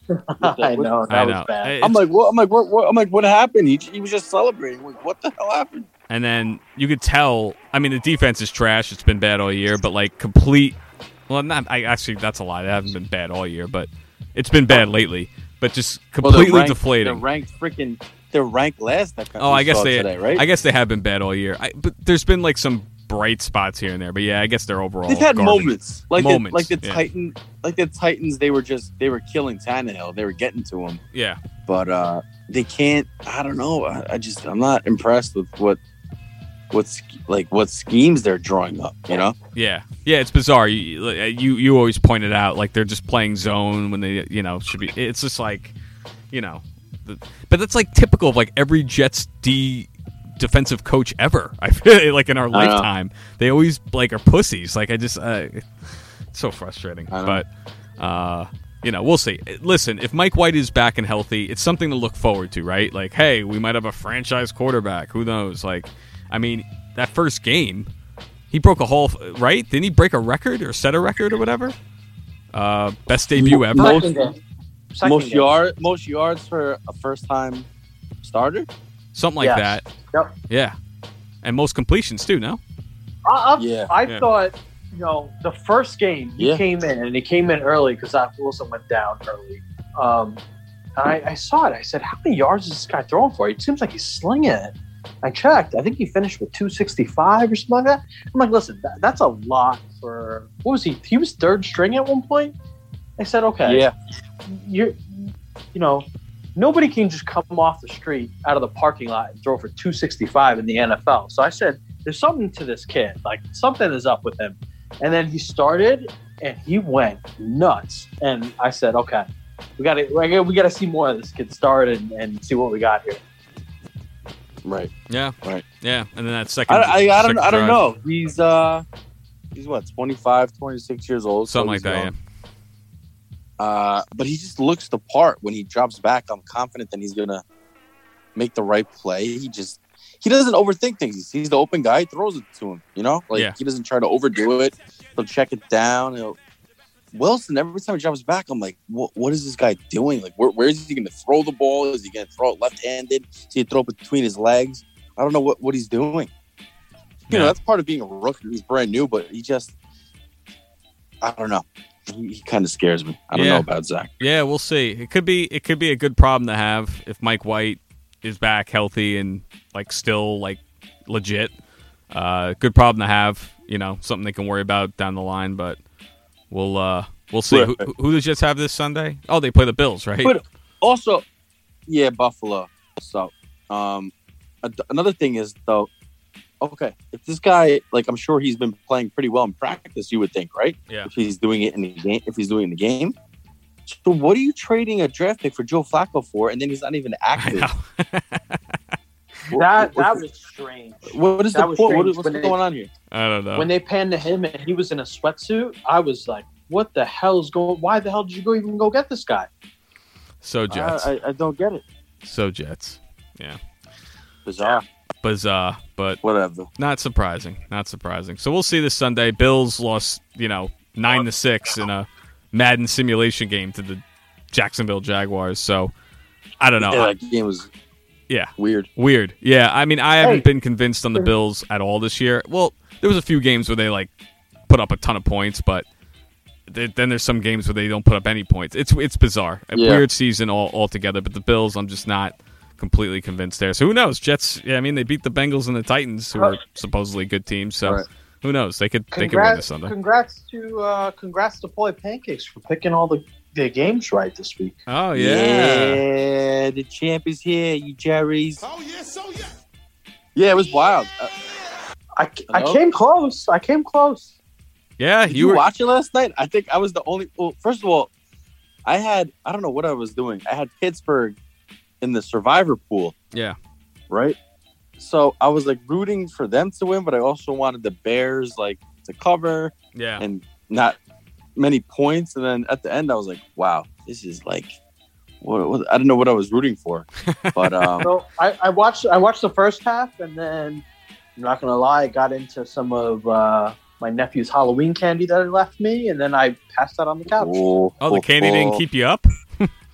I know that I was know. bad. It- I'm like, what? I'm like, what? what I'm like, what happened? He, he was just celebrating. Like, what the hell happened? And then you could tell. I mean, the defense is trash. It's been bad all year, but like complete. Well, not. I actually, that's a lie. They haven't been bad all year, but it's been bad lately. But just Well, they're completely ranked- deflating. They're ranked freaking. They're ranked last. That Oh, I guess they. today, right? I guess they have been bad all year. I, but there's been like some bright spots here and there. But yeah, I guess they're overall. They've had garbage. moments, like Moments, the, like the yeah. Titan, like the Titans. They were just they were killing Tannehill. They were getting to him, Yeah, but uh they can't. I don't know. I, I just I'm not impressed with what what's like what schemes they're drawing up. You know? yeah, yeah. It's bizarre. You, you you always pointed out like they're just playing zone when they you know should be. It's just like you know, the, but that's like typical of like every Jets D defensive coach ever. I feel like in our I know. lifetime, they always like are pussies. Like I just, uh, it's so frustrating. I know. But uh, you know, we'll see. Listen, if Mike White is back and healthy, it's something to look forward to, right? Like, hey, we might have a franchise quarterback. Who knows? Like, I mean, that first game, he broke a whole right. Didn't he break a record or set a record or whatever? Uh, best debut ever. Most- Second game. Second most game. yard, most yards for a first time starter. Something like Yes. that. Yep. Yeah, and most completions too. No. I, I, Yeah. I Yeah. thought, you know, the first game he Yeah. came in and he came in early because Wilson went down early. Um, and I, I saw it. I said, "How many yards is this guy throwing for? It seems like he's slinging it." I checked. I think he finished with two sixty-five or something like that. I'm like, listen, that, that's a lot for what was he? He was third string at one point. I said, okay, Yeah, you're, you know, nobody can just come off the street out of the parking lot and throw for two sixty-five in the N F L. So I said, there's something to this kid. Like something is up with him. And then he started and he went nuts. And I said, okay, we got to we got to see more of this kid start and, and see what we got here. right. Yeah. Right. Yeah, and then that second. I, I, I don't second I don't drive, know. He's uh he's what twenty-five, twenty-six years old. so Something like he's that. Yeah. young. Uh, but he just looks the part when he drops back. I'm confident that he's gonna make the right play. He just he doesn't overthink things. He sees the open guy, he throws it to him. You know, like Yeah. he doesn't try to overdo it. He'll check it down. He'll, Wilson, every time he drops back, I'm like, what what is this guy doing? Like, where, where is he gonna throw the ball? Is he gonna throw it left-handed? Is he gonna throw it between his legs? I don't know what, what he's doing. You Yeah. know, that's part of being a rookie. He's brand new, but he just I don't know. He, he kind of scares me. I don't Yeah. know about Zach. Yeah, we'll see. It could be it could be a good problem to have if Mike White is back healthy and like still like legit. Uh, good problem to have. You know, something they can worry about down the line. But we'll uh, we'll see. Who, Right. who does Jets have this Sunday? Oh, they play the Bills, right? But also, yeah, Buffalo. So, um, a- another thing is though, okay, if this guy, like, I'm sure he's been playing pretty well in practice. You would think, right? Yeah. If he's doing it in the game, if he's doing it in the game. So, what are you trading a draft pick for Joe Flacco for, and then he's not even I active? know. What- That what- that was strange. what is that the was point? What strange is, what's when they- going on here? I don't know. When they panned to him and he was in a sweatsuit, I was like, what the hell is going Why the hell did you go even go get this guy? so Jets. I, I, I don't get it. so Jets. Bizarre. Bizarre, but Whatever. not surprising. Not surprising. So we'll see this Sunday. Bills lost, you know, nine to six in a Madden simulation game to the Jacksonville Jaguars. So I don't know. Yeah, I- that game was yeah, weird. weird. Yeah, I mean, I haven't Hey. been convinced on the Bills at all this year. Well, there was a few games where they like put up a ton of points, but th- then there's some games where they don't put up any points. It's it's bizarre, a Yeah. weird season all altogether. But the Bills, I'm just not completely convinced there. So who knows? Jets. Yeah, I mean, they beat the Bengals and the Titans, who are supposedly good teams. So Right. who knows? They could they could win this Congrats, Sunday. congrats to uh, congrats to Boy Pancakes for picking all the, the games right this week. Oh yeah. Yeah, the champ is here, you Jerry's. Oh, yes, oh, yes. Yeah, it was wild. Uh, I, I Hello? came close. I came close. Yeah, did you you were. watch it last night? I think I was the only. Well, first of all, I had, I don't know what I was doing. I had Pittsburgh in the survivor pool, Yeah. right? So I was like rooting for them to win, but I also wanted the Bears like to cover Yeah. and not many points. And then at the end, I was like, wow, this is like, what, what I don't know what I was rooting for, but um, So I, I watched I watched the first half, and then I'm not gonna lie, I got into some of uh, my nephew's Halloween candy that he left me, and then I passed out on the couch. oh, Oh, the candy didn't keep you up.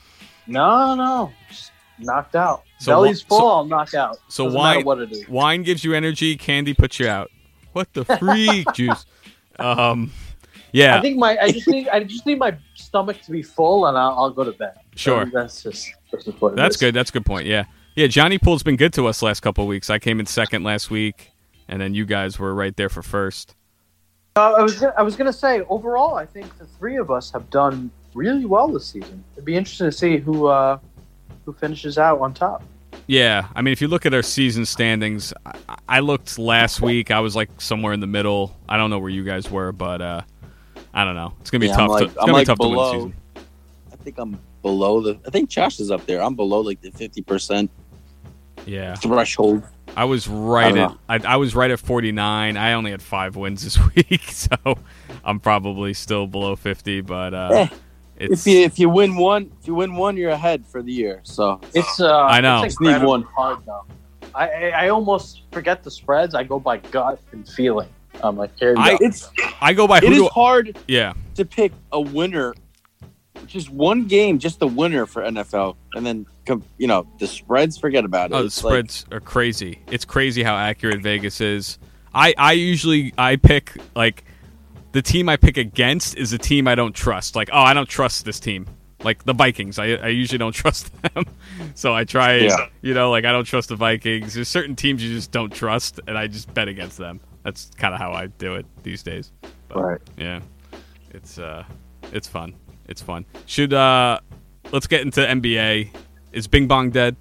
No, no, just knocked out. So Belly's wha- full, so- I'll knock out. So Doesn't wine, matter what it is. wine gives you energy. Candy puts you out. What the freak juice? Um, yeah, I think my I just need I just need my stomach to be full, and I'll, I'll go to bed. Sure. So that's just that's just what it that's is. good. That's a good point. Yeah, yeah. Johnny Pool's been good to us last couple of weeks. I came in second last week, and then you guys were right there for first. Uh, I was gonna, I was gonna say overall, I think the three of us have done really well this season. It'd be interesting to see who uh, who finishes out on top. Yeah, I mean, if you look at our season standings, I, I looked last week. I was like somewhere in the middle. I don't know where you guys were, but uh, I don't know. It's gonna be Yeah, tough. I'm like, to, it's I'm gonna like be tough below. to win the season. I think I'm below the. I think Josh is up there. I'm below like the fifty percent Yeah, threshold. I was right I at don't I, I was right at forty-nine. I only had five wins this week, so I'm probably still below fifty. But uh, Eh, it's If you if you win one, if you win one, you're ahead for the year. So It's uh, I know. It's Just need incredibly one. hard though. I, I I almost forget the spreads. I go by gut and feeling. I'm like, here you I- go. it's I go by it who is do hard yeah to pick a winner. Just one game, just the winner for N F L, and then com- you know the spreads. Forget about it. oh the It's like- spreads are crazy. It's crazy how accurate Vegas is. I I usually I pick like the team I pick against is a team I don't trust. Like oh I don't trust this team. Like the Vikings, I I usually don't trust them. So I try, Yeah. you know, like I don't trust the Vikings. There's certain teams you just don't trust, and I just bet against them. That's kind of how I do it these days. But, Right. Yeah, it's uh, it's fun. It's fun. Should uh, let's get into N B A. Is Bing Bong dead?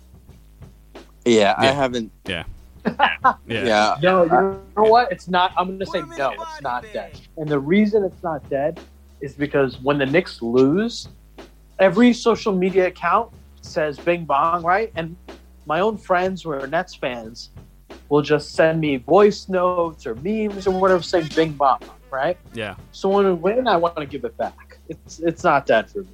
yeah, I Yeah. haven't. Yeah. Yeah, Yeah. No, you know what? It's not. I'm going to say no. It's not dead. And the reason it's not dead is because when the Knicks lose, every social media account says "Bing Bong," right? And my own friends who are Nets fans will just send me voice notes or memes or whatever saying "Bing Bong," right? Yeah. So when we win, I want to give it back. It's it's not dead for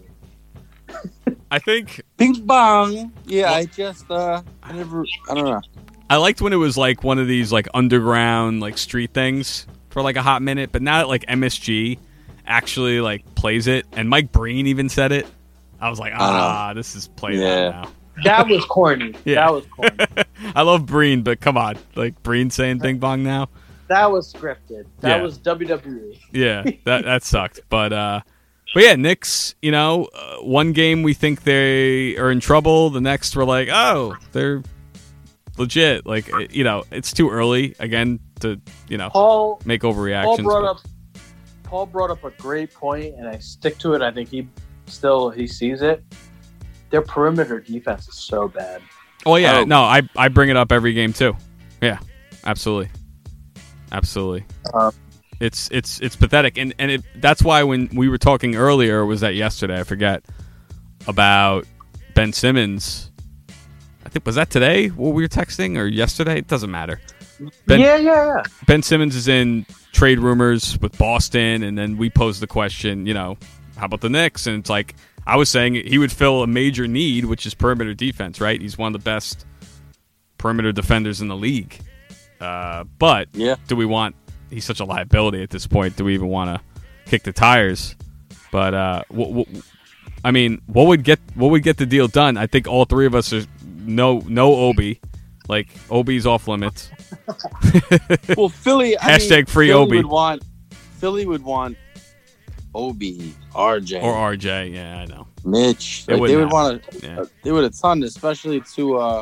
me. I think Bing bong. Yeah, Well- I just uh, I never. I don't know. I liked when it was like one of these like underground like street things for like a hot minute, but now that like M S G actually like plays it, and Mike Breen even said it, I was like, ah, this is played Yeah. out now. That was corny. Yeah. That was corny. I love Breen, but come on, like Breen saying Bing Bong now. That was scripted. That Yeah. was W W E. Yeah, that that sucked. But uh, but yeah, Knicks. You know, uh, one game we think they are in trouble. The next we're like, oh, they're legit. Like uh, you know, it's too early again to you know Paul make Paul overreactions. brought but- up Paul brought up a great point, and I stick to it. I think he still he sees it. Their perimeter defense is so bad. Oh yeah, Oh. no, I I bring it up every game too. Yeah, absolutely, absolutely. Um, it's it's it's pathetic, and and it, that's why when we were talking earlier, was that yesterday? I forget about Ben Simmons. I think was that today what we were texting or yesterday? It doesn't matter. Ben- yeah, yeah, yeah. Ben Simmons is in trade rumors with Boston, and then we posed the question, you know, how about the Knicks? And it's like I was saying he would fill a major need, which is perimeter defense, right? He's one of the best perimeter defenders in the league. Uh, but Yeah. do we want? He's such a liability at this point. Do we even want to kick the tires? But uh, w- w- I mean, what would get what would get the deal done? I think all three of us are no no Obi. Like Obi's off limits. Well, Philly. I Hashtag mean, free Philly Obi. Would want, Philly would want Obi, R J, Or R J, yeah, I know. Mitch. It Like, wouldn't they would happen. want to. Yeah. They would a ton, especially to uh,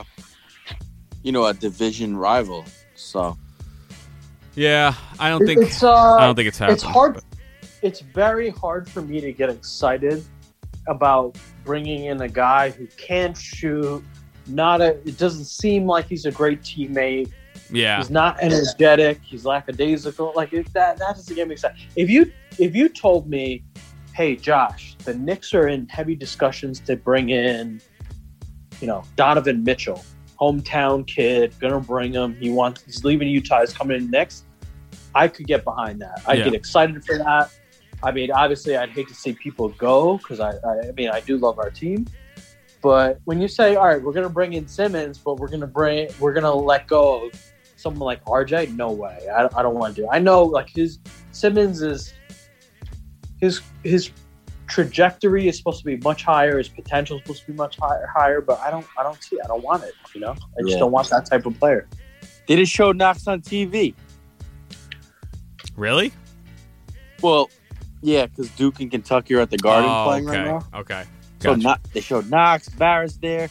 you know, a division rival. So Yeah, I don't think it's uh, I don't think it's happening. it's hard. but- It's very hard for me to get excited about bringing in a guy who can't shoot. Not a. It doesn't seem like he's a great teammate. Yeah, He's not energetic. He's lackadaisical. Like it, that. That doesn't get me excited. If you if you told me, hey Josh, the Knicks are in heavy discussions to bring in, you know, Donovan Mitchell, hometown kid, gonna bring him. He wants. He's leaving Utah. He's coming in next. I could get behind that. I'd Yeah. get excited for that. I mean, obviously, I'd hate to see people go because I, I, I mean, I do love our team. But when you say, all right, we're going to bring in Simmons, but we're going to bring, we're going to let go of someone like R J, no way. I, I don't want to do it. I know, like his Simmons is his his trajectory is supposed to be much higher. His potential is supposed to be much higher. Higher, but I don't. I don't see. It. I don't want it. You know. I just Yeah. don't want that type of player. They just showed Knox on T V. Really? Well, yeah, because Duke and Kentucky are at the Garden oh, playing okay. right now. Okay. So Gotcha. not, they showed Knox, Varys there,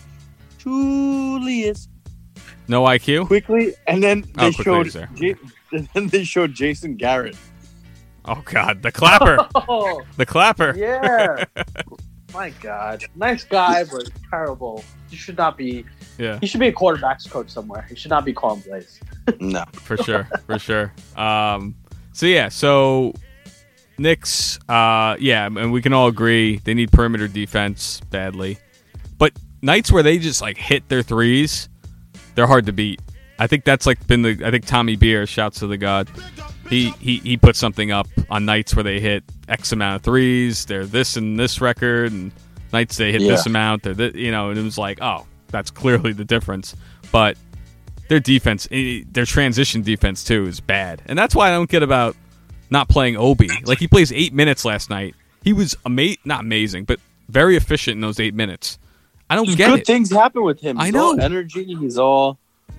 Julius No I Q? quickly, and then they Oh, Quickly showed was there. J- and then they showed Jason Garrett. Oh, God. The clapper. Oh, the clapper. yeah. My God, nice guy, but terrible. He should not be. Yeah, He should be a quarterbacks coach somewhere. He should not be calling plays. No, for sure. For sure. Um, so, yeah. So, Knicks, uh, yeah, and we can all agree they need perimeter defense badly. But nights where they just, like, hit their threes, they're hard to beat. I think that's, like, been the – I think Tommy Beer, shouts to the God, he, he, he put something up on nights where they hit X amount of threes. They're this and this record, and nights they hit Yeah. this amount. They're th- you know, and it was like, oh, that's clearly the difference. But their defense, eh, their transition defense, too, is bad. And that's why I don't get about not playing Obi. Like, he plays eight minutes last night. He was ama- not amazing, but very efficient in those eight minutes. I don't get good it. things happen with him. I He's know. all energy. He's all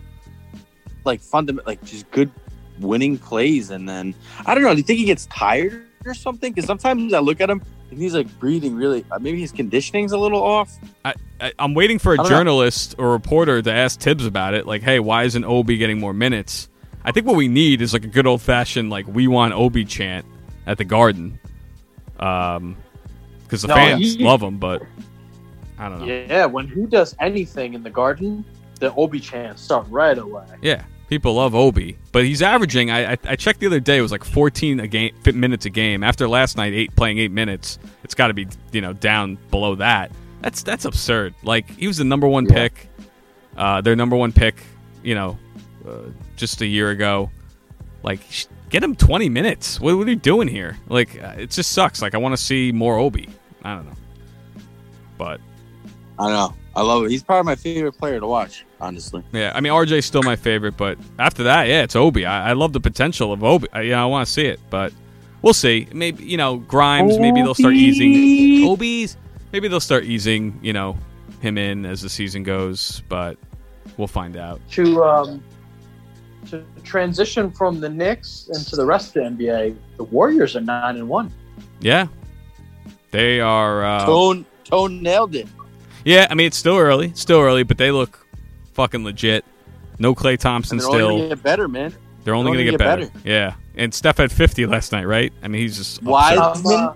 like fundamental, like just good winning plays. And then I don't know. Do you think he gets tired or something? Because sometimes I look at him and he's like breathing really. Uh, maybe his conditioning's a little off. I, I, I'm waiting for a I don't know. journalist or reporter to ask Tibbs about it. Like, hey, why isn't Obi getting more minutes? I think what we need is like a good old fashioned like "We want Obi" chant at the Garden, um, because the No, fans he- love him. But I don't know. Yeah. Yeah, when he does anything in the Garden, the Obi chants start right away. people love Obi, but he's averaging. I, I I checked the other day; it was like fourteen a game, fi- minutes a game. After last night, eight playing eight minutes, it's got to be you know down below that. That's that's absurd. Like he was the number one Yeah. pick, uh, their number one pick. You know. Uh, just a year ago. Like, sh- get him twenty minutes. What, what are you doing here? Like, uh, it just sucks. Like, I want to see more Obi. I don't know. But, I know. I love it. He's probably my favorite player to watch, honestly. yeah, I mean, R J's still my favorite, but after that, yeah, it's Obi. I, I love the potential of Obi. I, you know, I want to see it, but we'll see. Maybe, you know, Grimes, maybe they'll start easing. Obi's, maybe they'll start easing, you know, him in as the season goes, but we'll find out. To um, to transition from the Knicks into the rest of the N B A, the Warriors are nine and one. Yeah. They are. Uh, Tone, Tone nailed it. Yeah, I mean it's still early, still early, but they look fucking legit. No Klay Thompson And they're only still. gonna get better, man. They're only they're going to only get gonna better. get Yeah, and Steph had fifty last night, right? I mean he's just Why? absurd. I'm, uh,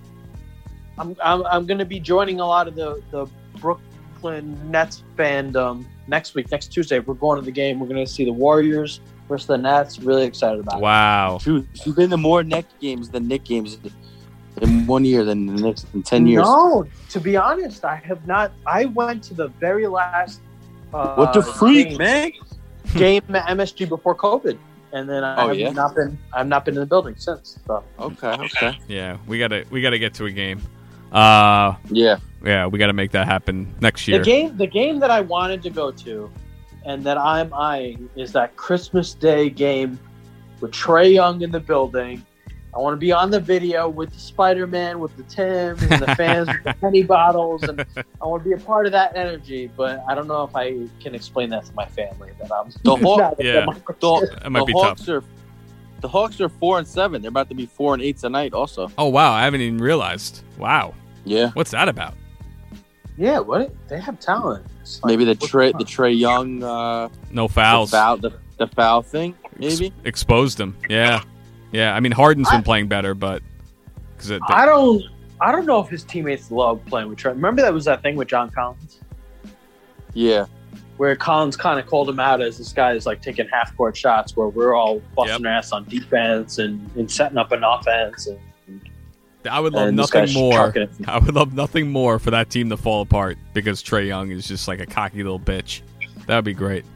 I'm I'm I'm going to be joining a lot of the the Brooklyn Nets fandom next week, next Tuesday. We're going to the game. We're going to see the Warriors versus the Nets. Really excited about it. Wow. Dude, you've been to more Knicks games than Nick games in one year than the Knicks in ten years. No, to be honest, I have not. I went to the very last. Uh, What the freak, game, man? game at M S G before COVID, and then I Oh, have yeah? not been. I've not been in the building since. So. Okay, okay. Yeah, we gotta we gotta get to a game. Uh, Yeah. yeah, we gotta make that happen next year. The game, the game that I wanted to go to, and that I'm eyeing, is that Christmas Day game with Trae Young in the building. I want to be on the video with the Spider-Man, with the Tims, and the fans with the penny bottles, and I want to be a part of that energy. But I don't know if I can explain that to my family that I'm The Hawk- not- yeah. The, That might the be Hawks tough. are the Hawks are four and seven. They're about to be four and eight tonight. Also. Oh wow, I haven't even realized. Wow, Yeah. what's that about? Yeah, what they have talent. It's like, Maybe the what's Trey going the on? Trey Young uh, No the fouls. foul the, the foul thing. Maybe. Ex- exposed them. Yeah, yeah. I mean Harden's been I- playing better, but because I don't. I don't know if his teammates love playing with Trey. Remember that was that thing with John Collins, Yeah. where Collins kind of called him out as this guy is like taking half court shots, where we're all busting our ass on defense and, and setting up an offense. And, I would love and this nothing guy's more. chucking it. I would love nothing more for that team to fall apart because Trae Young is just like a cocky little bitch. That would be great.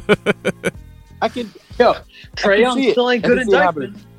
I could. Yo, I Trey can Young see it. still ain't I good can see it indictment. happening.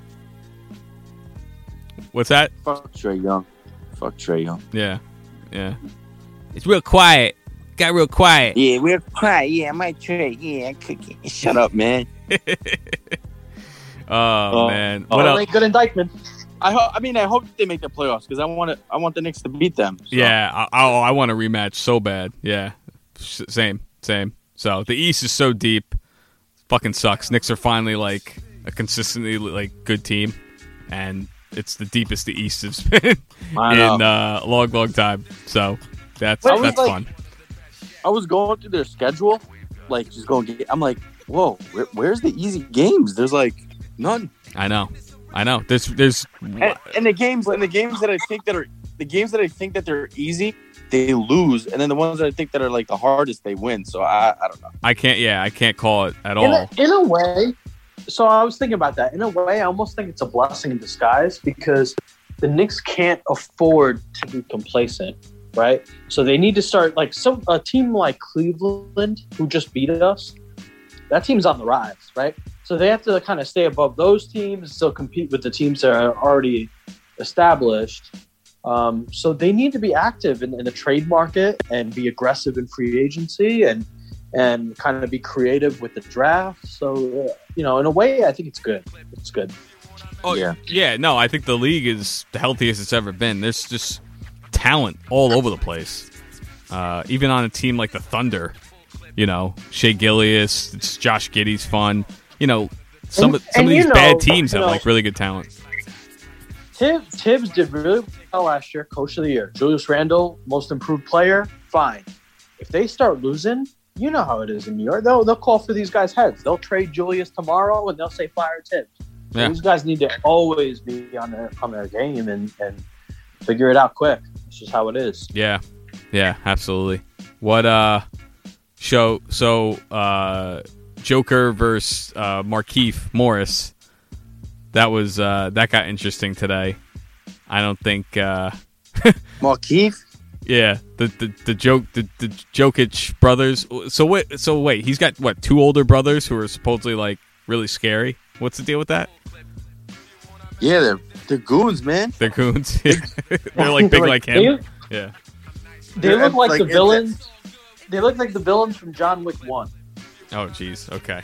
What's that? Fuck Trey Young. Fuck Trey Young. Yeah, yeah. It's real quiet. Got real quiet. Yeah, we're quiet. Yeah, my Trey. Yeah, I could. Shut up, man. Oh Oh. man, Oh. what Still else? ain't good indictment. I hope. I mean, I hope they make the playoffs because I want it. I want the Knicks to beat them. So. Yeah, I, I, I want a rematch so bad. Yeah, same, same. So the East is so deep, fucking sucks. Knicks are finally like a consistently like good team, and it's the deepest the East has been in uh, a long, long time. So that's But that's like, fun. I was going through their schedule, like just going. Get, I'm like, whoa, where, where's the easy games? There's like none. I know, I know. There's there's And, and the games and the games that I think that are the games that I think that they're easy, they lose, and then the ones that I think that are like the hardest, they win. So I, I don't know. I can't. Yeah, I can't call it at In all. a, in a way, so I was thinking about that. In a way, I almost think it's a blessing in disguise because the Knicks can't afford to be complacent, right? So they need to start like some a team like Cleveland, who just beat us. That team's on the rise, right? So they have to kind of stay above those teams and still compete with the teams that are already established. Um, so they need to be active in, in the trade market and be aggressive in free agency and and kind of be creative with the draft. So, uh, you know, in a way, I think it's good. It's good. Oh yeah, yeah. No, I think the league is the healthiest it's ever been. There's just talent all over the place. Uh, even on a team like the Thunder, you know, Shea Gilgeous, it's Josh Giddey's fun. You know, some And- of some and of you these know, bad teams you have know- like really good talent. Tibbs, Tibbs did really well last year, coach of the year. Julius Randle, most improved player, fine. If they start losing, you know how it is in New York. They'll, they'll call for these guys' heads. They'll trade Julius tomorrow, and they'll say fire Tibbs. So Yeah. These guys need to always be on their on their game and, and figure it out quick. It's just how it is. Yeah, yeah, absolutely. What uh, show? So uh, Joker versus uh, Markieff Morris. That was uh, that got interesting today. I don't think. Uh, Markieff? yeah, the the the joke the, the Jokic brothers. So wait, so wait, he's got what two older brothers who are supposedly like really scary. What's the deal with that? Yeah, they're they're goons, man. They're goons. They're like big like him. Yeah. They They're look like, like- the villains. They look like the villains from John Wick One. Oh, jeez. Okay.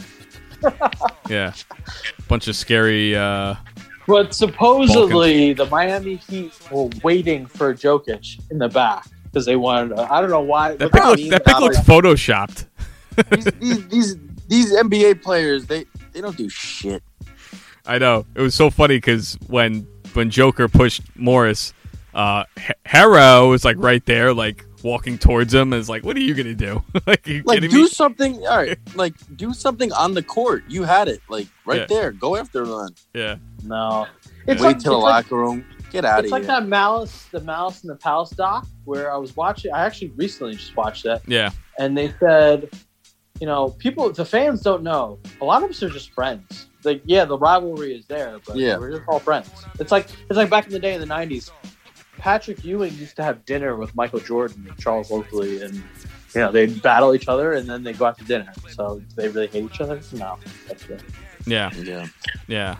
Yeah. Bunch of scary. Uh, But supposedly the Miami Heat were waiting for Jokic in the back because they wanted. To, I don't know why. that Look pic, how look, mean that they pic are. looks photoshopped. these, these these these N B A players, they they don't do shit. I know. It was so funny because when when Joker pushed Morris, uh, H- Harrow was like right there, like walking towards him. Is like, what are you gonna do? like, are you Like, kidding do me? something. All right, like do something on the court. You had it, like right Yeah. there. Go after them. Yeah. No, Wait it's like, till the it's like, locker room. Get out it's of like here. that Malice, the Malice in the Palace doc where I was watching. I actually recently just watched that, Yeah. and they said, you know, people, the fans don't know. A lot of us are just friends. Like, yeah, the rivalry is there, but Yeah. we're just all friends. It's like it's like back in the day in the nineties. Patrick Ewing used to have dinner with Michael Jordan and Charles Oakley, and you know they'd battle each other, and then they go out to dinner. So do they really hate each other? No, that's it. Yeah. Yeah. Yeah.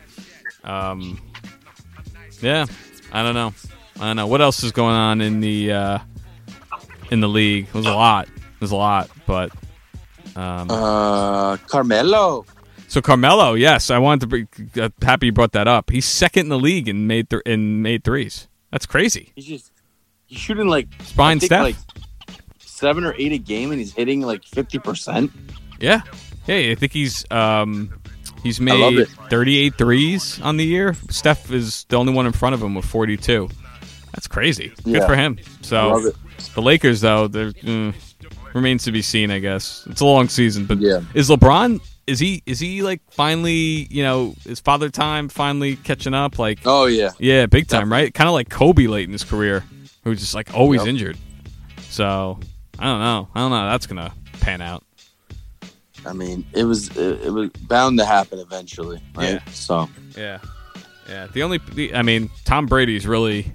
Um. Yeah. I don't know. I don't know. What else is going on in the uh, in the league? It was a lot. It was a lot, but. Um, Uh, Carmelo. So Carmelo, yes, I wanted to bring. Uh, happy you brought that up. He's second in the league in made th- in made threes. That's crazy. He's just he's shooting like It's behind I think, Steph. like seven or eight a game, and he's hitting like fifty percent. Yeah, yeah. I think he's um he's love made it. thirty-eight threes on the year. Steph is the only one in front of him with forty-two. That's crazy. Good Yeah. for him. I So love it. the Lakers, though, they're mm, remains to be seen. I guess it's a long season, but Yeah. is LeBron? Is he is he like finally, you know, is father time finally catching up? Like, Oh yeah. yeah, big time, right? Kind of like Kobe late in his career, who's just like always Yep. injured. So I don't know. I don't know. How that's gonna pan out. I mean, it was it, it was bound to happen eventually, right? Yeah. So Yeah, yeah. The only, the, I mean, Tom Brady's really,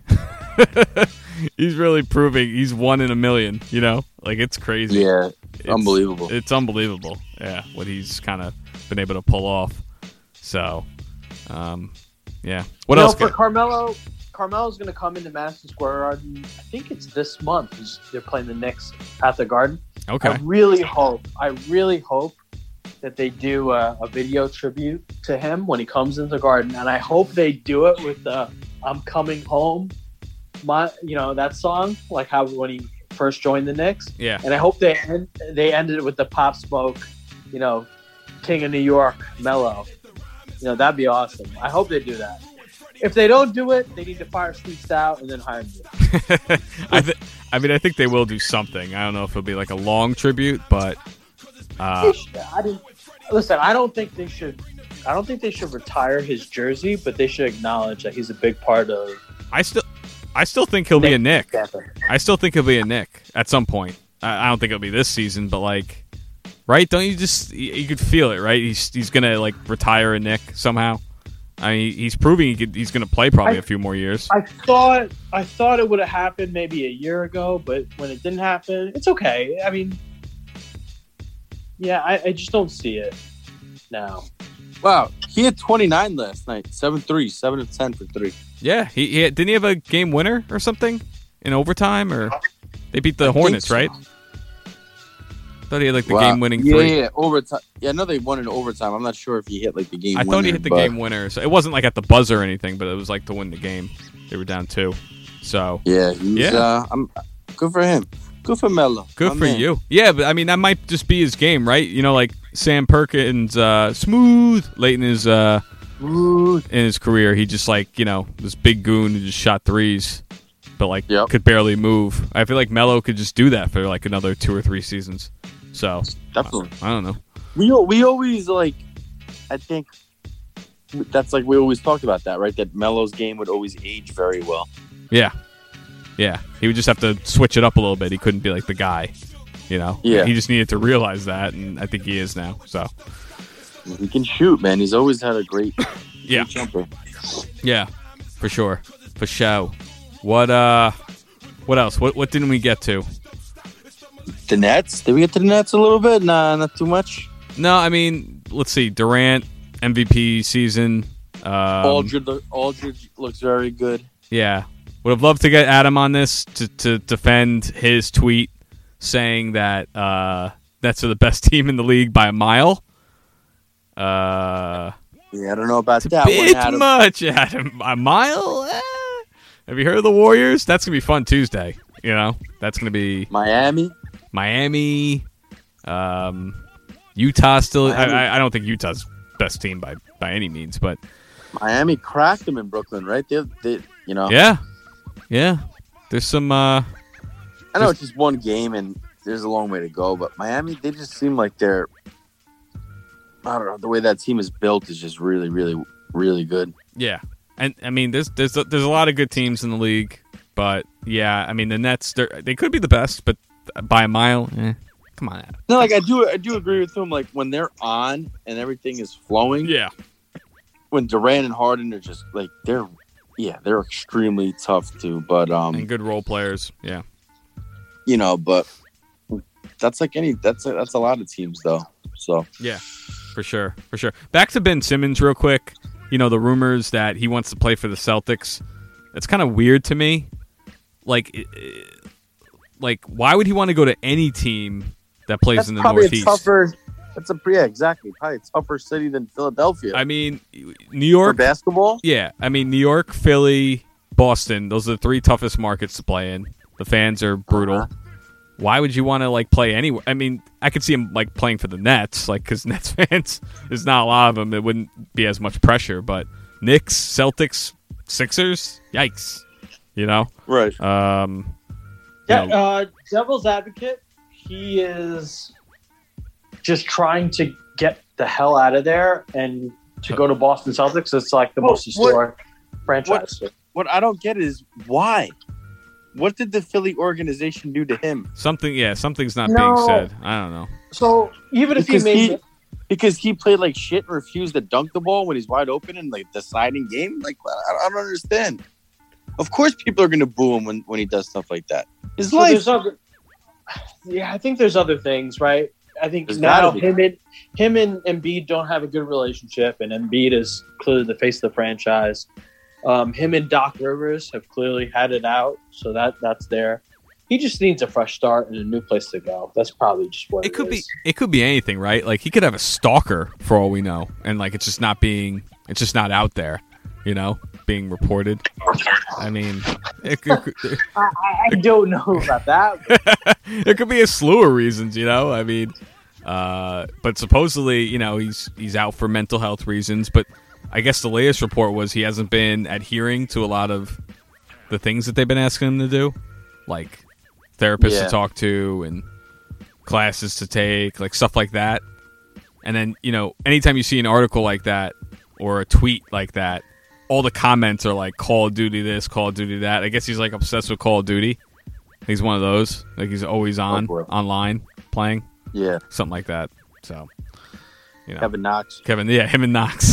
he's really proving he's one in a million. You know, like it's crazy. yeah, It's- unbelievable. It's unbelievable. Yeah, what he's kind of been able to pull off. So, um, yeah. What you else? know, for got- Carmelo, Carmelo's going to come into Madison Square Garden. I think it's this month. He's- They're playing the Knicks at the Garden. okay. I really hope, I really hope that they do a, a video tribute to him when he comes into the Garden, and I hope they do it with the "I'm Coming Home," my you know that song, like how when he first joined the Knicks. Yeah. And I hope they end, they ended it with the Pop Smoke, you know, King of New York, Mellow. You know, that'd be awesome. I hope they do that. If they don't do it, they need to fire Steve Stout and then hire me. I, th- I mean, I think they will do something. I don't know if it'll be like a long tribute, but uh, I didn't, listen, I don't think they should. I don't think they should retire his jersey, but they should acknowledge that he's a big part of. I still, I still think he'll be a Knick. Panther. I still think he'll be a Knick at some point. I, I don't think it'll be this season, but like, right? Don't you just you, you could feel it, right? He's he's gonna like retire a Knick somehow. I mean, he's proving he could, he's gonna play probably I, a few more years. I thought I thought it would have happened maybe a year ago, but when it didn't happen, it's okay. I mean, yeah, I, I just don't see it now. Wow, he had twenty-nine last night. seven three, seven of ten for three. Yeah, he, he had, didn't he have a game winner or something in overtime, or they beat the I Hornets, so. right? Thought he had like the Wow. game winning yeah, three. Yeah, overtime. Yeah, I know they won in overtime. I'm not sure if he hit like the game I winner. thought he hit the but- game winner, so it wasn't like at the buzzer or anything, but it was like to win the game. They were down two, so Yeah, he was, Yeah. Uh, I'm good for him. Good for Melo. good My for man. you. Yeah, but I mean that might just be his game, right? You know, like Sam Perkins, uh, smooth late in his uh, Ooh. in his career, he just like you know this big goon who just shot threes, but like Yep. could barely move. I feel like Melo could just do that for like another two or three seasons. So Definitely. I don't know. We we always like, I think that's like we always talked about that, right? That Melo's game would always age very well. Yeah, yeah. He would just have to switch it up a little bit. He couldn't be like the guy, you know. Yeah. He just needed to realize that, and I think he is now. So He can shoot, man. He's always had a great, yeah, great jumper. yeah, for sure, for sure. What uh, what else? What what didn't we get to? The Nets? Did we get to the Nets a little bit? Nah, not too much. No, I mean, let's see. Durant M V P season. Um, Aldridge, Aldridge looks very good. Yeah. Would have loved to get Adam on this to, to defend his tweet saying that uh, Nets are the best team in the league by a mile. Uh, Yeah, I don't know about it's a that one, bit Adam. much, Adam. A mile? Eh. Have you heard of the Warriors? That's going to be fun Tuesday. You know? That's going to be Miami? Miami, um, Utah still. Miami. I, I don't think Utah's best team by, by any means, but Miami cracked them in Brooklyn, right? They, they, you know. yeah. Yeah. There's some... Uh, I know it's just one game and there's a long way to go, but Miami, they just seem like they're, I don't know, the way that team is built is just really, really, really good. Yeah, and I mean, there's there's a, there's a lot of good teams in the league, but yeah, I mean the Nets, they could be the best, but by a mile, eh, come on, Adam. No, like I do, I do agree with them. Like when they're on and everything is flowing. Yeah, When Durant and Harden are just like they're, yeah, they're extremely tough too. But um, and good role players. Yeah, you know, but that's like any that's a, that's a lot of teams though. So yeah, for sure, for sure. Back to Ben Simmons real quick. You know the rumors that he wants to play for the Celtics. It's kind of weird to me. Like. It, it, Like, why would he want to go to any team that plays that's in the probably Northeast? a tougher. That's a yeah, exactly. Probably a tougher city than Philadelphia I mean, New for York. basketball. Yeah, I mean, New York, Philly, Boston. Those are the three toughest markets to play in. The fans are brutal. Uh-huh. Why would you want to like play anywhere? I mean, I could see him like playing for the Nets, like because Nets fans, there's not a lot of them. It wouldn't be as much pressure. But Knicks, Celtics, Sixers, yikes! You know. Right. Um, Yeah, you know, uh, Devil's Advocate, he is just trying to get the hell out of there and to go to Boston Celtics. It's like the Well, most historic franchise. What I don't get is why. What did the Philly organization do to him? something. Yeah, something's not No. being said. I don't know. So even if he Because made he, because he played like shit and refused to dunk the ball when he's wide open in like deciding game. Like I, I don't understand. Of course, people are going to boo him when, when he does stuff like that. His so life. there's other, yeah, I think there's other things, right? I think There's now gotta be. him and him and Embiid don't have a good relationship, and Embiid is clearly the face of the franchise. Um, him and Doc Rivers have clearly had it out, so that that's there. He just needs a fresh start and a new place to go. That's probably just what it, It could be. is. It could be anything, right? Like he could have a stalker for all we know, and like it's just not being. It's just not out there, you know, being reported. I mean, it could, I, I don't know about that. there could be a slew of reasons, you know. I mean, uh, but supposedly, you know, he's he's out for mental health reasons. But I guess the latest report was he hasn't been adhering to a lot of the things that they've been asking him to do, like therapists Yeah. to talk to and classes to take, like stuff like that. And then, you know, anytime you see an article like that or a tweet like that, all the comments are like Call of Duty this, Call of Duty that. I guess he's like obsessed with Call of Duty. He's one of those. Like he's always on, Oh, boy. online, playing, Yeah, something like that. So, you know. Kevin Knox. Kevin, yeah, him and Knox.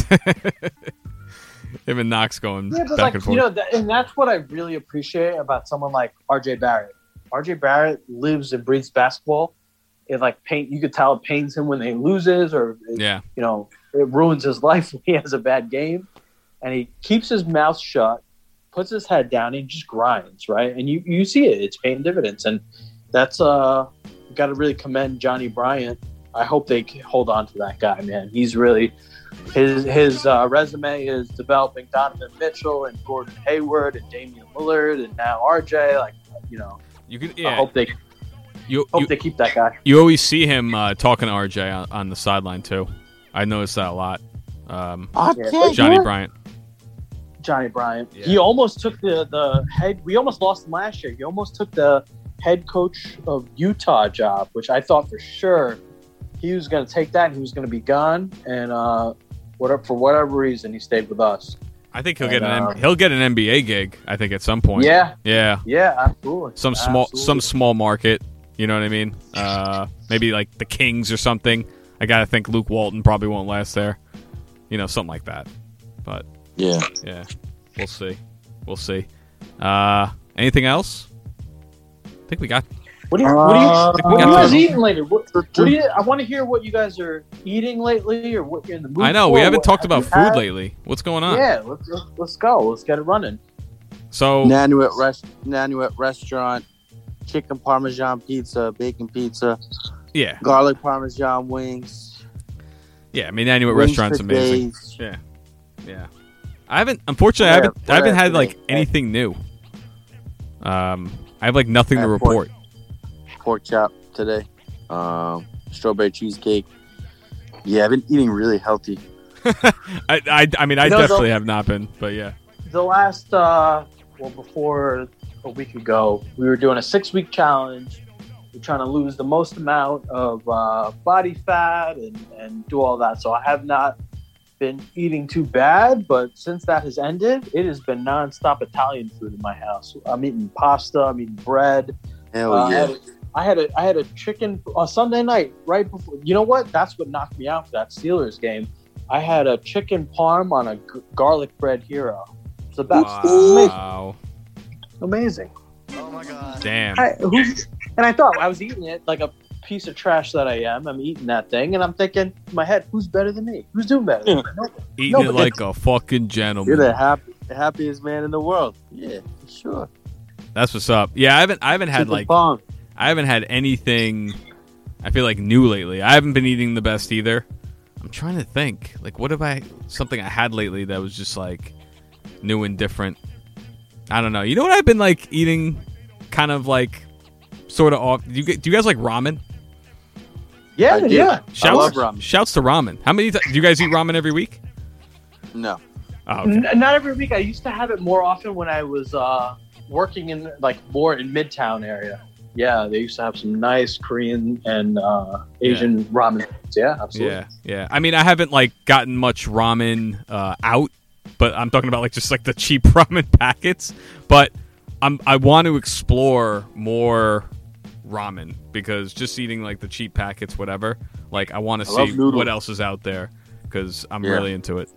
him and Knox going Yeah, but back like and forth. you know, that, and that's what I really appreciate about someone like R J Barrett. R J Barrett lives and breathes basketball. It like pain. You could tell it pains him when he loses, or it, yeah. you know, it ruins his life when he has a bad game. And he keeps his mouth shut, puts his head down, and he just grinds, right? And you, you see it; it's paying dividends, and that's uh, got to really commend Johnny Bryant. I hope they hold on to that guy, man. He's really his his uh, resume is developing Donovan Mitchell and Gordon Hayward and Damian Lillard and now R J. Like, you know, You could, I yeah. hope they You, hope you, they keep that guy. you always see him uh, talking to R J on, on the sideline too. I noticed that a lot. Um, Yeah. Johnny Bryant. Johnny Bryant. Yeah. He almost took the, the head. We almost lost him last year. He almost took the head coach of Utah job, which I thought for sure he was going to take that and he was going to be gone. And uh, whatever, for whatever reason, he stayed with us. I think he'll And, get an uh, M- he'll get an N B A gig. I think at some point. Yeah, Yeah. yeah, absolutely. Some small Absolutely. some small market. You know what I mean? Uh, maybe like the Kings or something. I gotta think Luke Walton probably won't last there. You know, something like that. But Yeah. yeah, we'll see. We'll see. Uh, anything else? I think we got. What do you, what do you, Uh, what are you guys uh, eating later? What, what do you, I want to hear what you guys are eating lately, or what you're in the mood I know for, we haven't what- talked about have food you had- lately. What's going on? Yeah, let's, let's let's go. Let's get it running. So Nanuet rest Nanuet restaurant, chicken parmesan pizza, bacon pizza, yeah, garlic parmesan wings. yeah. I mean, I knew what wings restaurant's for amazing. days. Yeah, yeah. I haven't. Unfortunately, I What haven't. else- I haven't what had else like today? anything new. Um, I have like nothing to I have pork. report. Pork chop today. Um, strawberry cheesecake. Yeah, I've been eating really healthy. I, I, I mean, I You know, definitely though- have not been, but yeah. The last, uh, well, before a week ago, we were doing a six-week challenge. We're trying to lose the most amount of uh, body fat and, and do all that. So I have not been eating too bad, but since that has ended, it has been nonstop Italian food in my house. I'm eating pasta. I'm eating bread. Hell Uh, I, yeah. had a, I had a I had a chicken on Sunday night right before. You know what? That's what knocked me out for that Steelers game. I had a chicken parm on a g- garlic bread hero. It's the best. Wow. Amazing. Damn. I, who's, and I thought I was eating it like a piece of trash that I am. I'm eating that thing, and I'm thinking in my head, who's better than me? Who's doing better? Than me? Nobody. Eating No, it but like a fucking gentleman. You're the happy, the happiest man in the world. Yeah, for sure. That's what's up. Yeah, I haven't. I haven't had Chicken like. parm. I haven't had anything. I feel like new lately. I haven't been eating the best either. I'm trying to think. Like, what have I? Something I had lately that was just like new and different. I don't know. You know what I've been like eating, kind of like, sort of off. Do you, get- do you guys like ramen? Yeah, I do. yeah. Shouts, love ramen. Shouts to ramen. How many? T- do you guys eat ramen every week? No. Oh, okay. N- not every week. I used to have it more often when I was uh, working in like more in Midtown area. Yeah, they used to have some nice Korean and uh, Asian ramen. Yeah, absolutely. Yeah, yeah. I mean, I haven't like gotten much ramen uh, out, but I'm talking about like just like the cheap ramen packets. But I'm I want to explore more ramen because just eating like the cheap packets, whatever. Like I want to I love see noodles. what else is out there because I'm Yeah. really into it.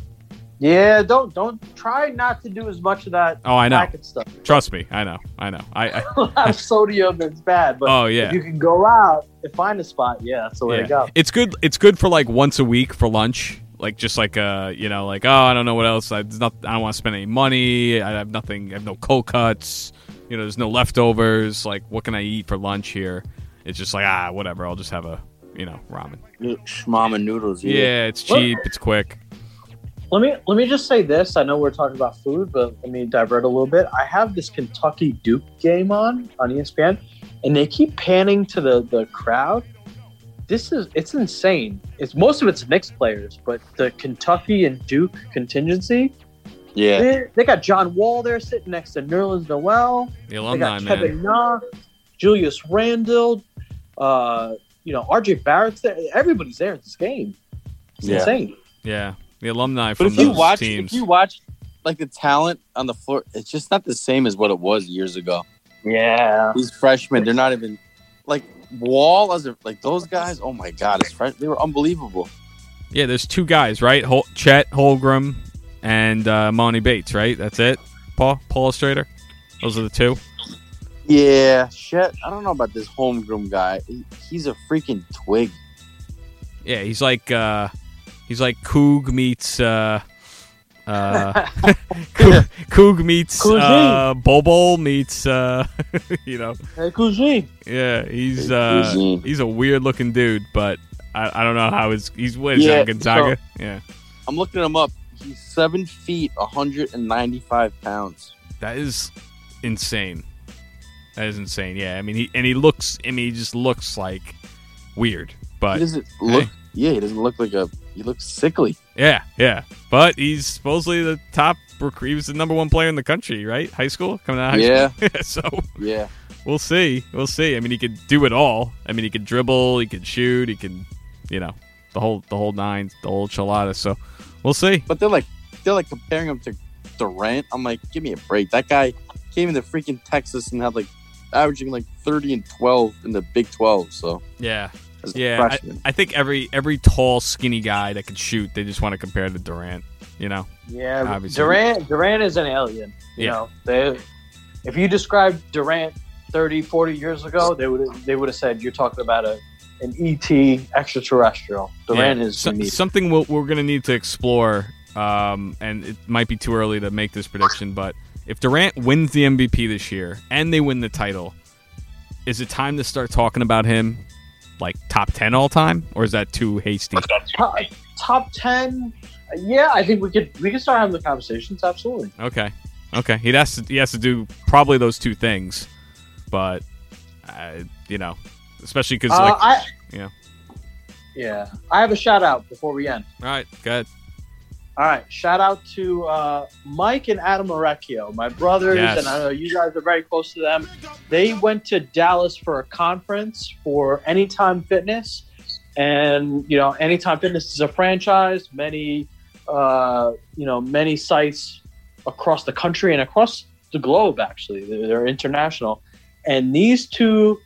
Yeah, don't don't try not to do as much of that Oh, I know. packet stuff. Trust me, I know, I know. I, I A lot of sodium is bad, but oh yeah. if you can go out and find a spot, yeah, that's the way Yeah. to go. It's good. It's good for like once a week for lunch. Like just like uh, you know, like oh, I don't know what else. I, there's not, I don't want to spend any money. I have nothing. I have no cold cuts. You know, there's no leftovers. Like, what can I eat for lunch here? It's just like ah, whatever. I'll just have a you know ramen. Shmama noodles. Yeah, Yeah. it's cheap. It's quick. Let me let me just say this. I know we're talking about food, but let me divert a little bit. I have this Kentucky Duke game on on E S P N, and they keep panning to the, the crowd. This is it's insane. It's most of it's Knicks players, but the Kentucky and Duke contingency. Yeah, they, they got John Wall there sitting next to Nerlens Noel. The alumni, they got Kevin man. Knox, Julius Randle, uh, you know, R J Barrett's there. Everybody's there at this game. It's Yeah. insane. Yeah, the alumni but from if you those watch, teams. if you watch, like the talent on the floor, it's just not the same as what it was years ago. Yeah. These freshmen, they're not even like Wall as a, like those guys. Oh my god, it's fresh. They were unbelievable. Yeah, there's two guys, right? Hol- Chet Holmgren and uh, Monty Bates, right? That's it. Paul, Paul Strader. Those are the two. Yeah, shit. I don't know about this homegrown guy. He, he's a freaking twig. Yeah, he's like uh, he's like Coog meets uh, uh, Coog, Coog meets uh, Bobo meets uh, you know. Hey, Cousine. Yeah, he's Hey, uh, Cousine. he's a weird looking dude, but I, I don't know how his he's what is Yeah, that, Gonzaga? so- yeah, I'm looking him up. He's seven feet, one hundred ninety-five pounds. that is insane. That is insane. Yeah, I mean, he and he looks. I mean, he just looks like weird, He but doesn't look. hey. Yeah, he doesn't look like a. He looks sickly. yeah, yeah. But he's supposedly the top. Rec- he was the number one player in the country, right? High school, coming out of high Yeah. school. So Yeah. we'll see. We'll see. I mean, he could do it all. I mean, he could dribble. He could shoot. He can, you know, the whole the whole nine, the whole chilada. So we'll see. But they're like they're like comparing him to Durant. I'm like, give me a break. That guy came into freaking Texas and had like averaging like thirty and twelve in the Big twelve. So Yeah. as a Yeah, I, freshman. I think every every tall, skinny guy that can shoot, they just want to compare to Durant. You know, Yeah, Obviously. Durant. Durant is an alien. You Yeah. know, they, if you described Durant thirty, forty years ago, they would they would have said you're talking about a an E T extraterrestrial. Durant Yeah. is So- unique. something we'll, we're going to need to explore. Um, and it might be too early to make this prediction, but if Durant wins the M V P this year and they win the title, is it time to start talking about him like top ten all time, or is that too hasty? top, top ten. Yeah, I think we could we could start having the conversations. Absolutely. Okay, okay. He has to he has to do probably those two things, but uh, you know, especially because Uh, like, I, yeah. yeah. I have a shout out before we end. all right, good. All right, shout out to uh, Mike and Adam Orecchio, my brothers, Yes. and I know you guys are very close to them. They went to Dallas for a conference for Anytime Fitness, and you know, Anytime Fitness is a franchise. Many, uh, you know, many sites across the country and across the globe. Actually, they're, they're international, and these two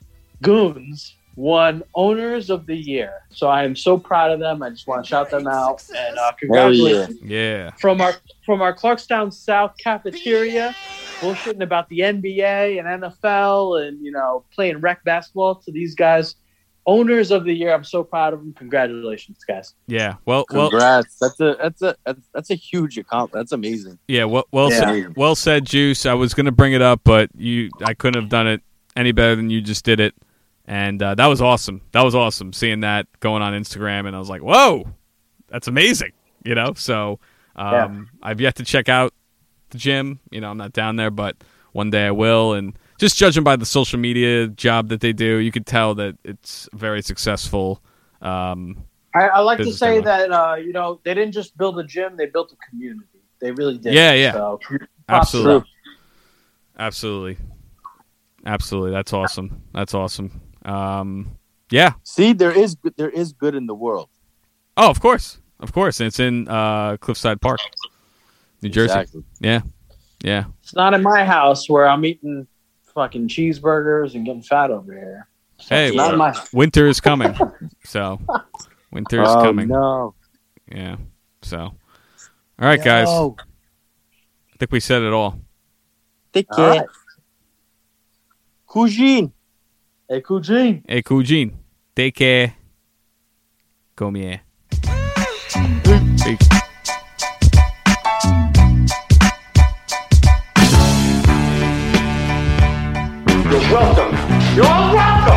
goons won Owners of the Year. So I am so proud of them. I just want to shout them out and uh, congratulations Yeah, from our from our Clarkstown South cafeteria, bullshitting about the N B A and N F L and you know playing rec basketball to these guys. Owners of the Year. I'm so proud of them. Congratulations, guys. yeah. Well, well, Congrats. That's a that's a that's, that's a huge account. That's amazing. yeah. Well, well Yeah. said. Well said, Juice. I was gonna bring it up, but you, I couldn't have done it any better than you just did it. And uh, that was awesome. That was awesome seeing that going on Instagram, and I was like, "Whoa, that's amazing!" You know. So um, I've yet to check out the gym. You know, I'm not down there, but one day I will. And just judging by the social media job that they do, you could tell that it's very successful. Um, I, I like to Business say demo. that uh, you know they didn't just build a gym; they built a community. They really did. Yeah, yeah. So, props to Absolutely. them. absolutely, absolutely. That's awesome. That's awesome. Um, yeah. See, there is good- there is good in the world. Oh, of course, of course. And it's in uh, Cliffside Park, New Jersey. Exactly. Yeah, yeah. It's not in my house where I'm eating fucking cheeseburgers and getting fat over here. Hey, It's not in my. winter is coming. So, winter is Oh, coming. no. Yeah. So, all right, guys. No. I think we said it all. Take All care. right. Cousine. Hey, Cougine. Hey, Kujin. Take care. Come here. Peace. You're welcome. You're welcome.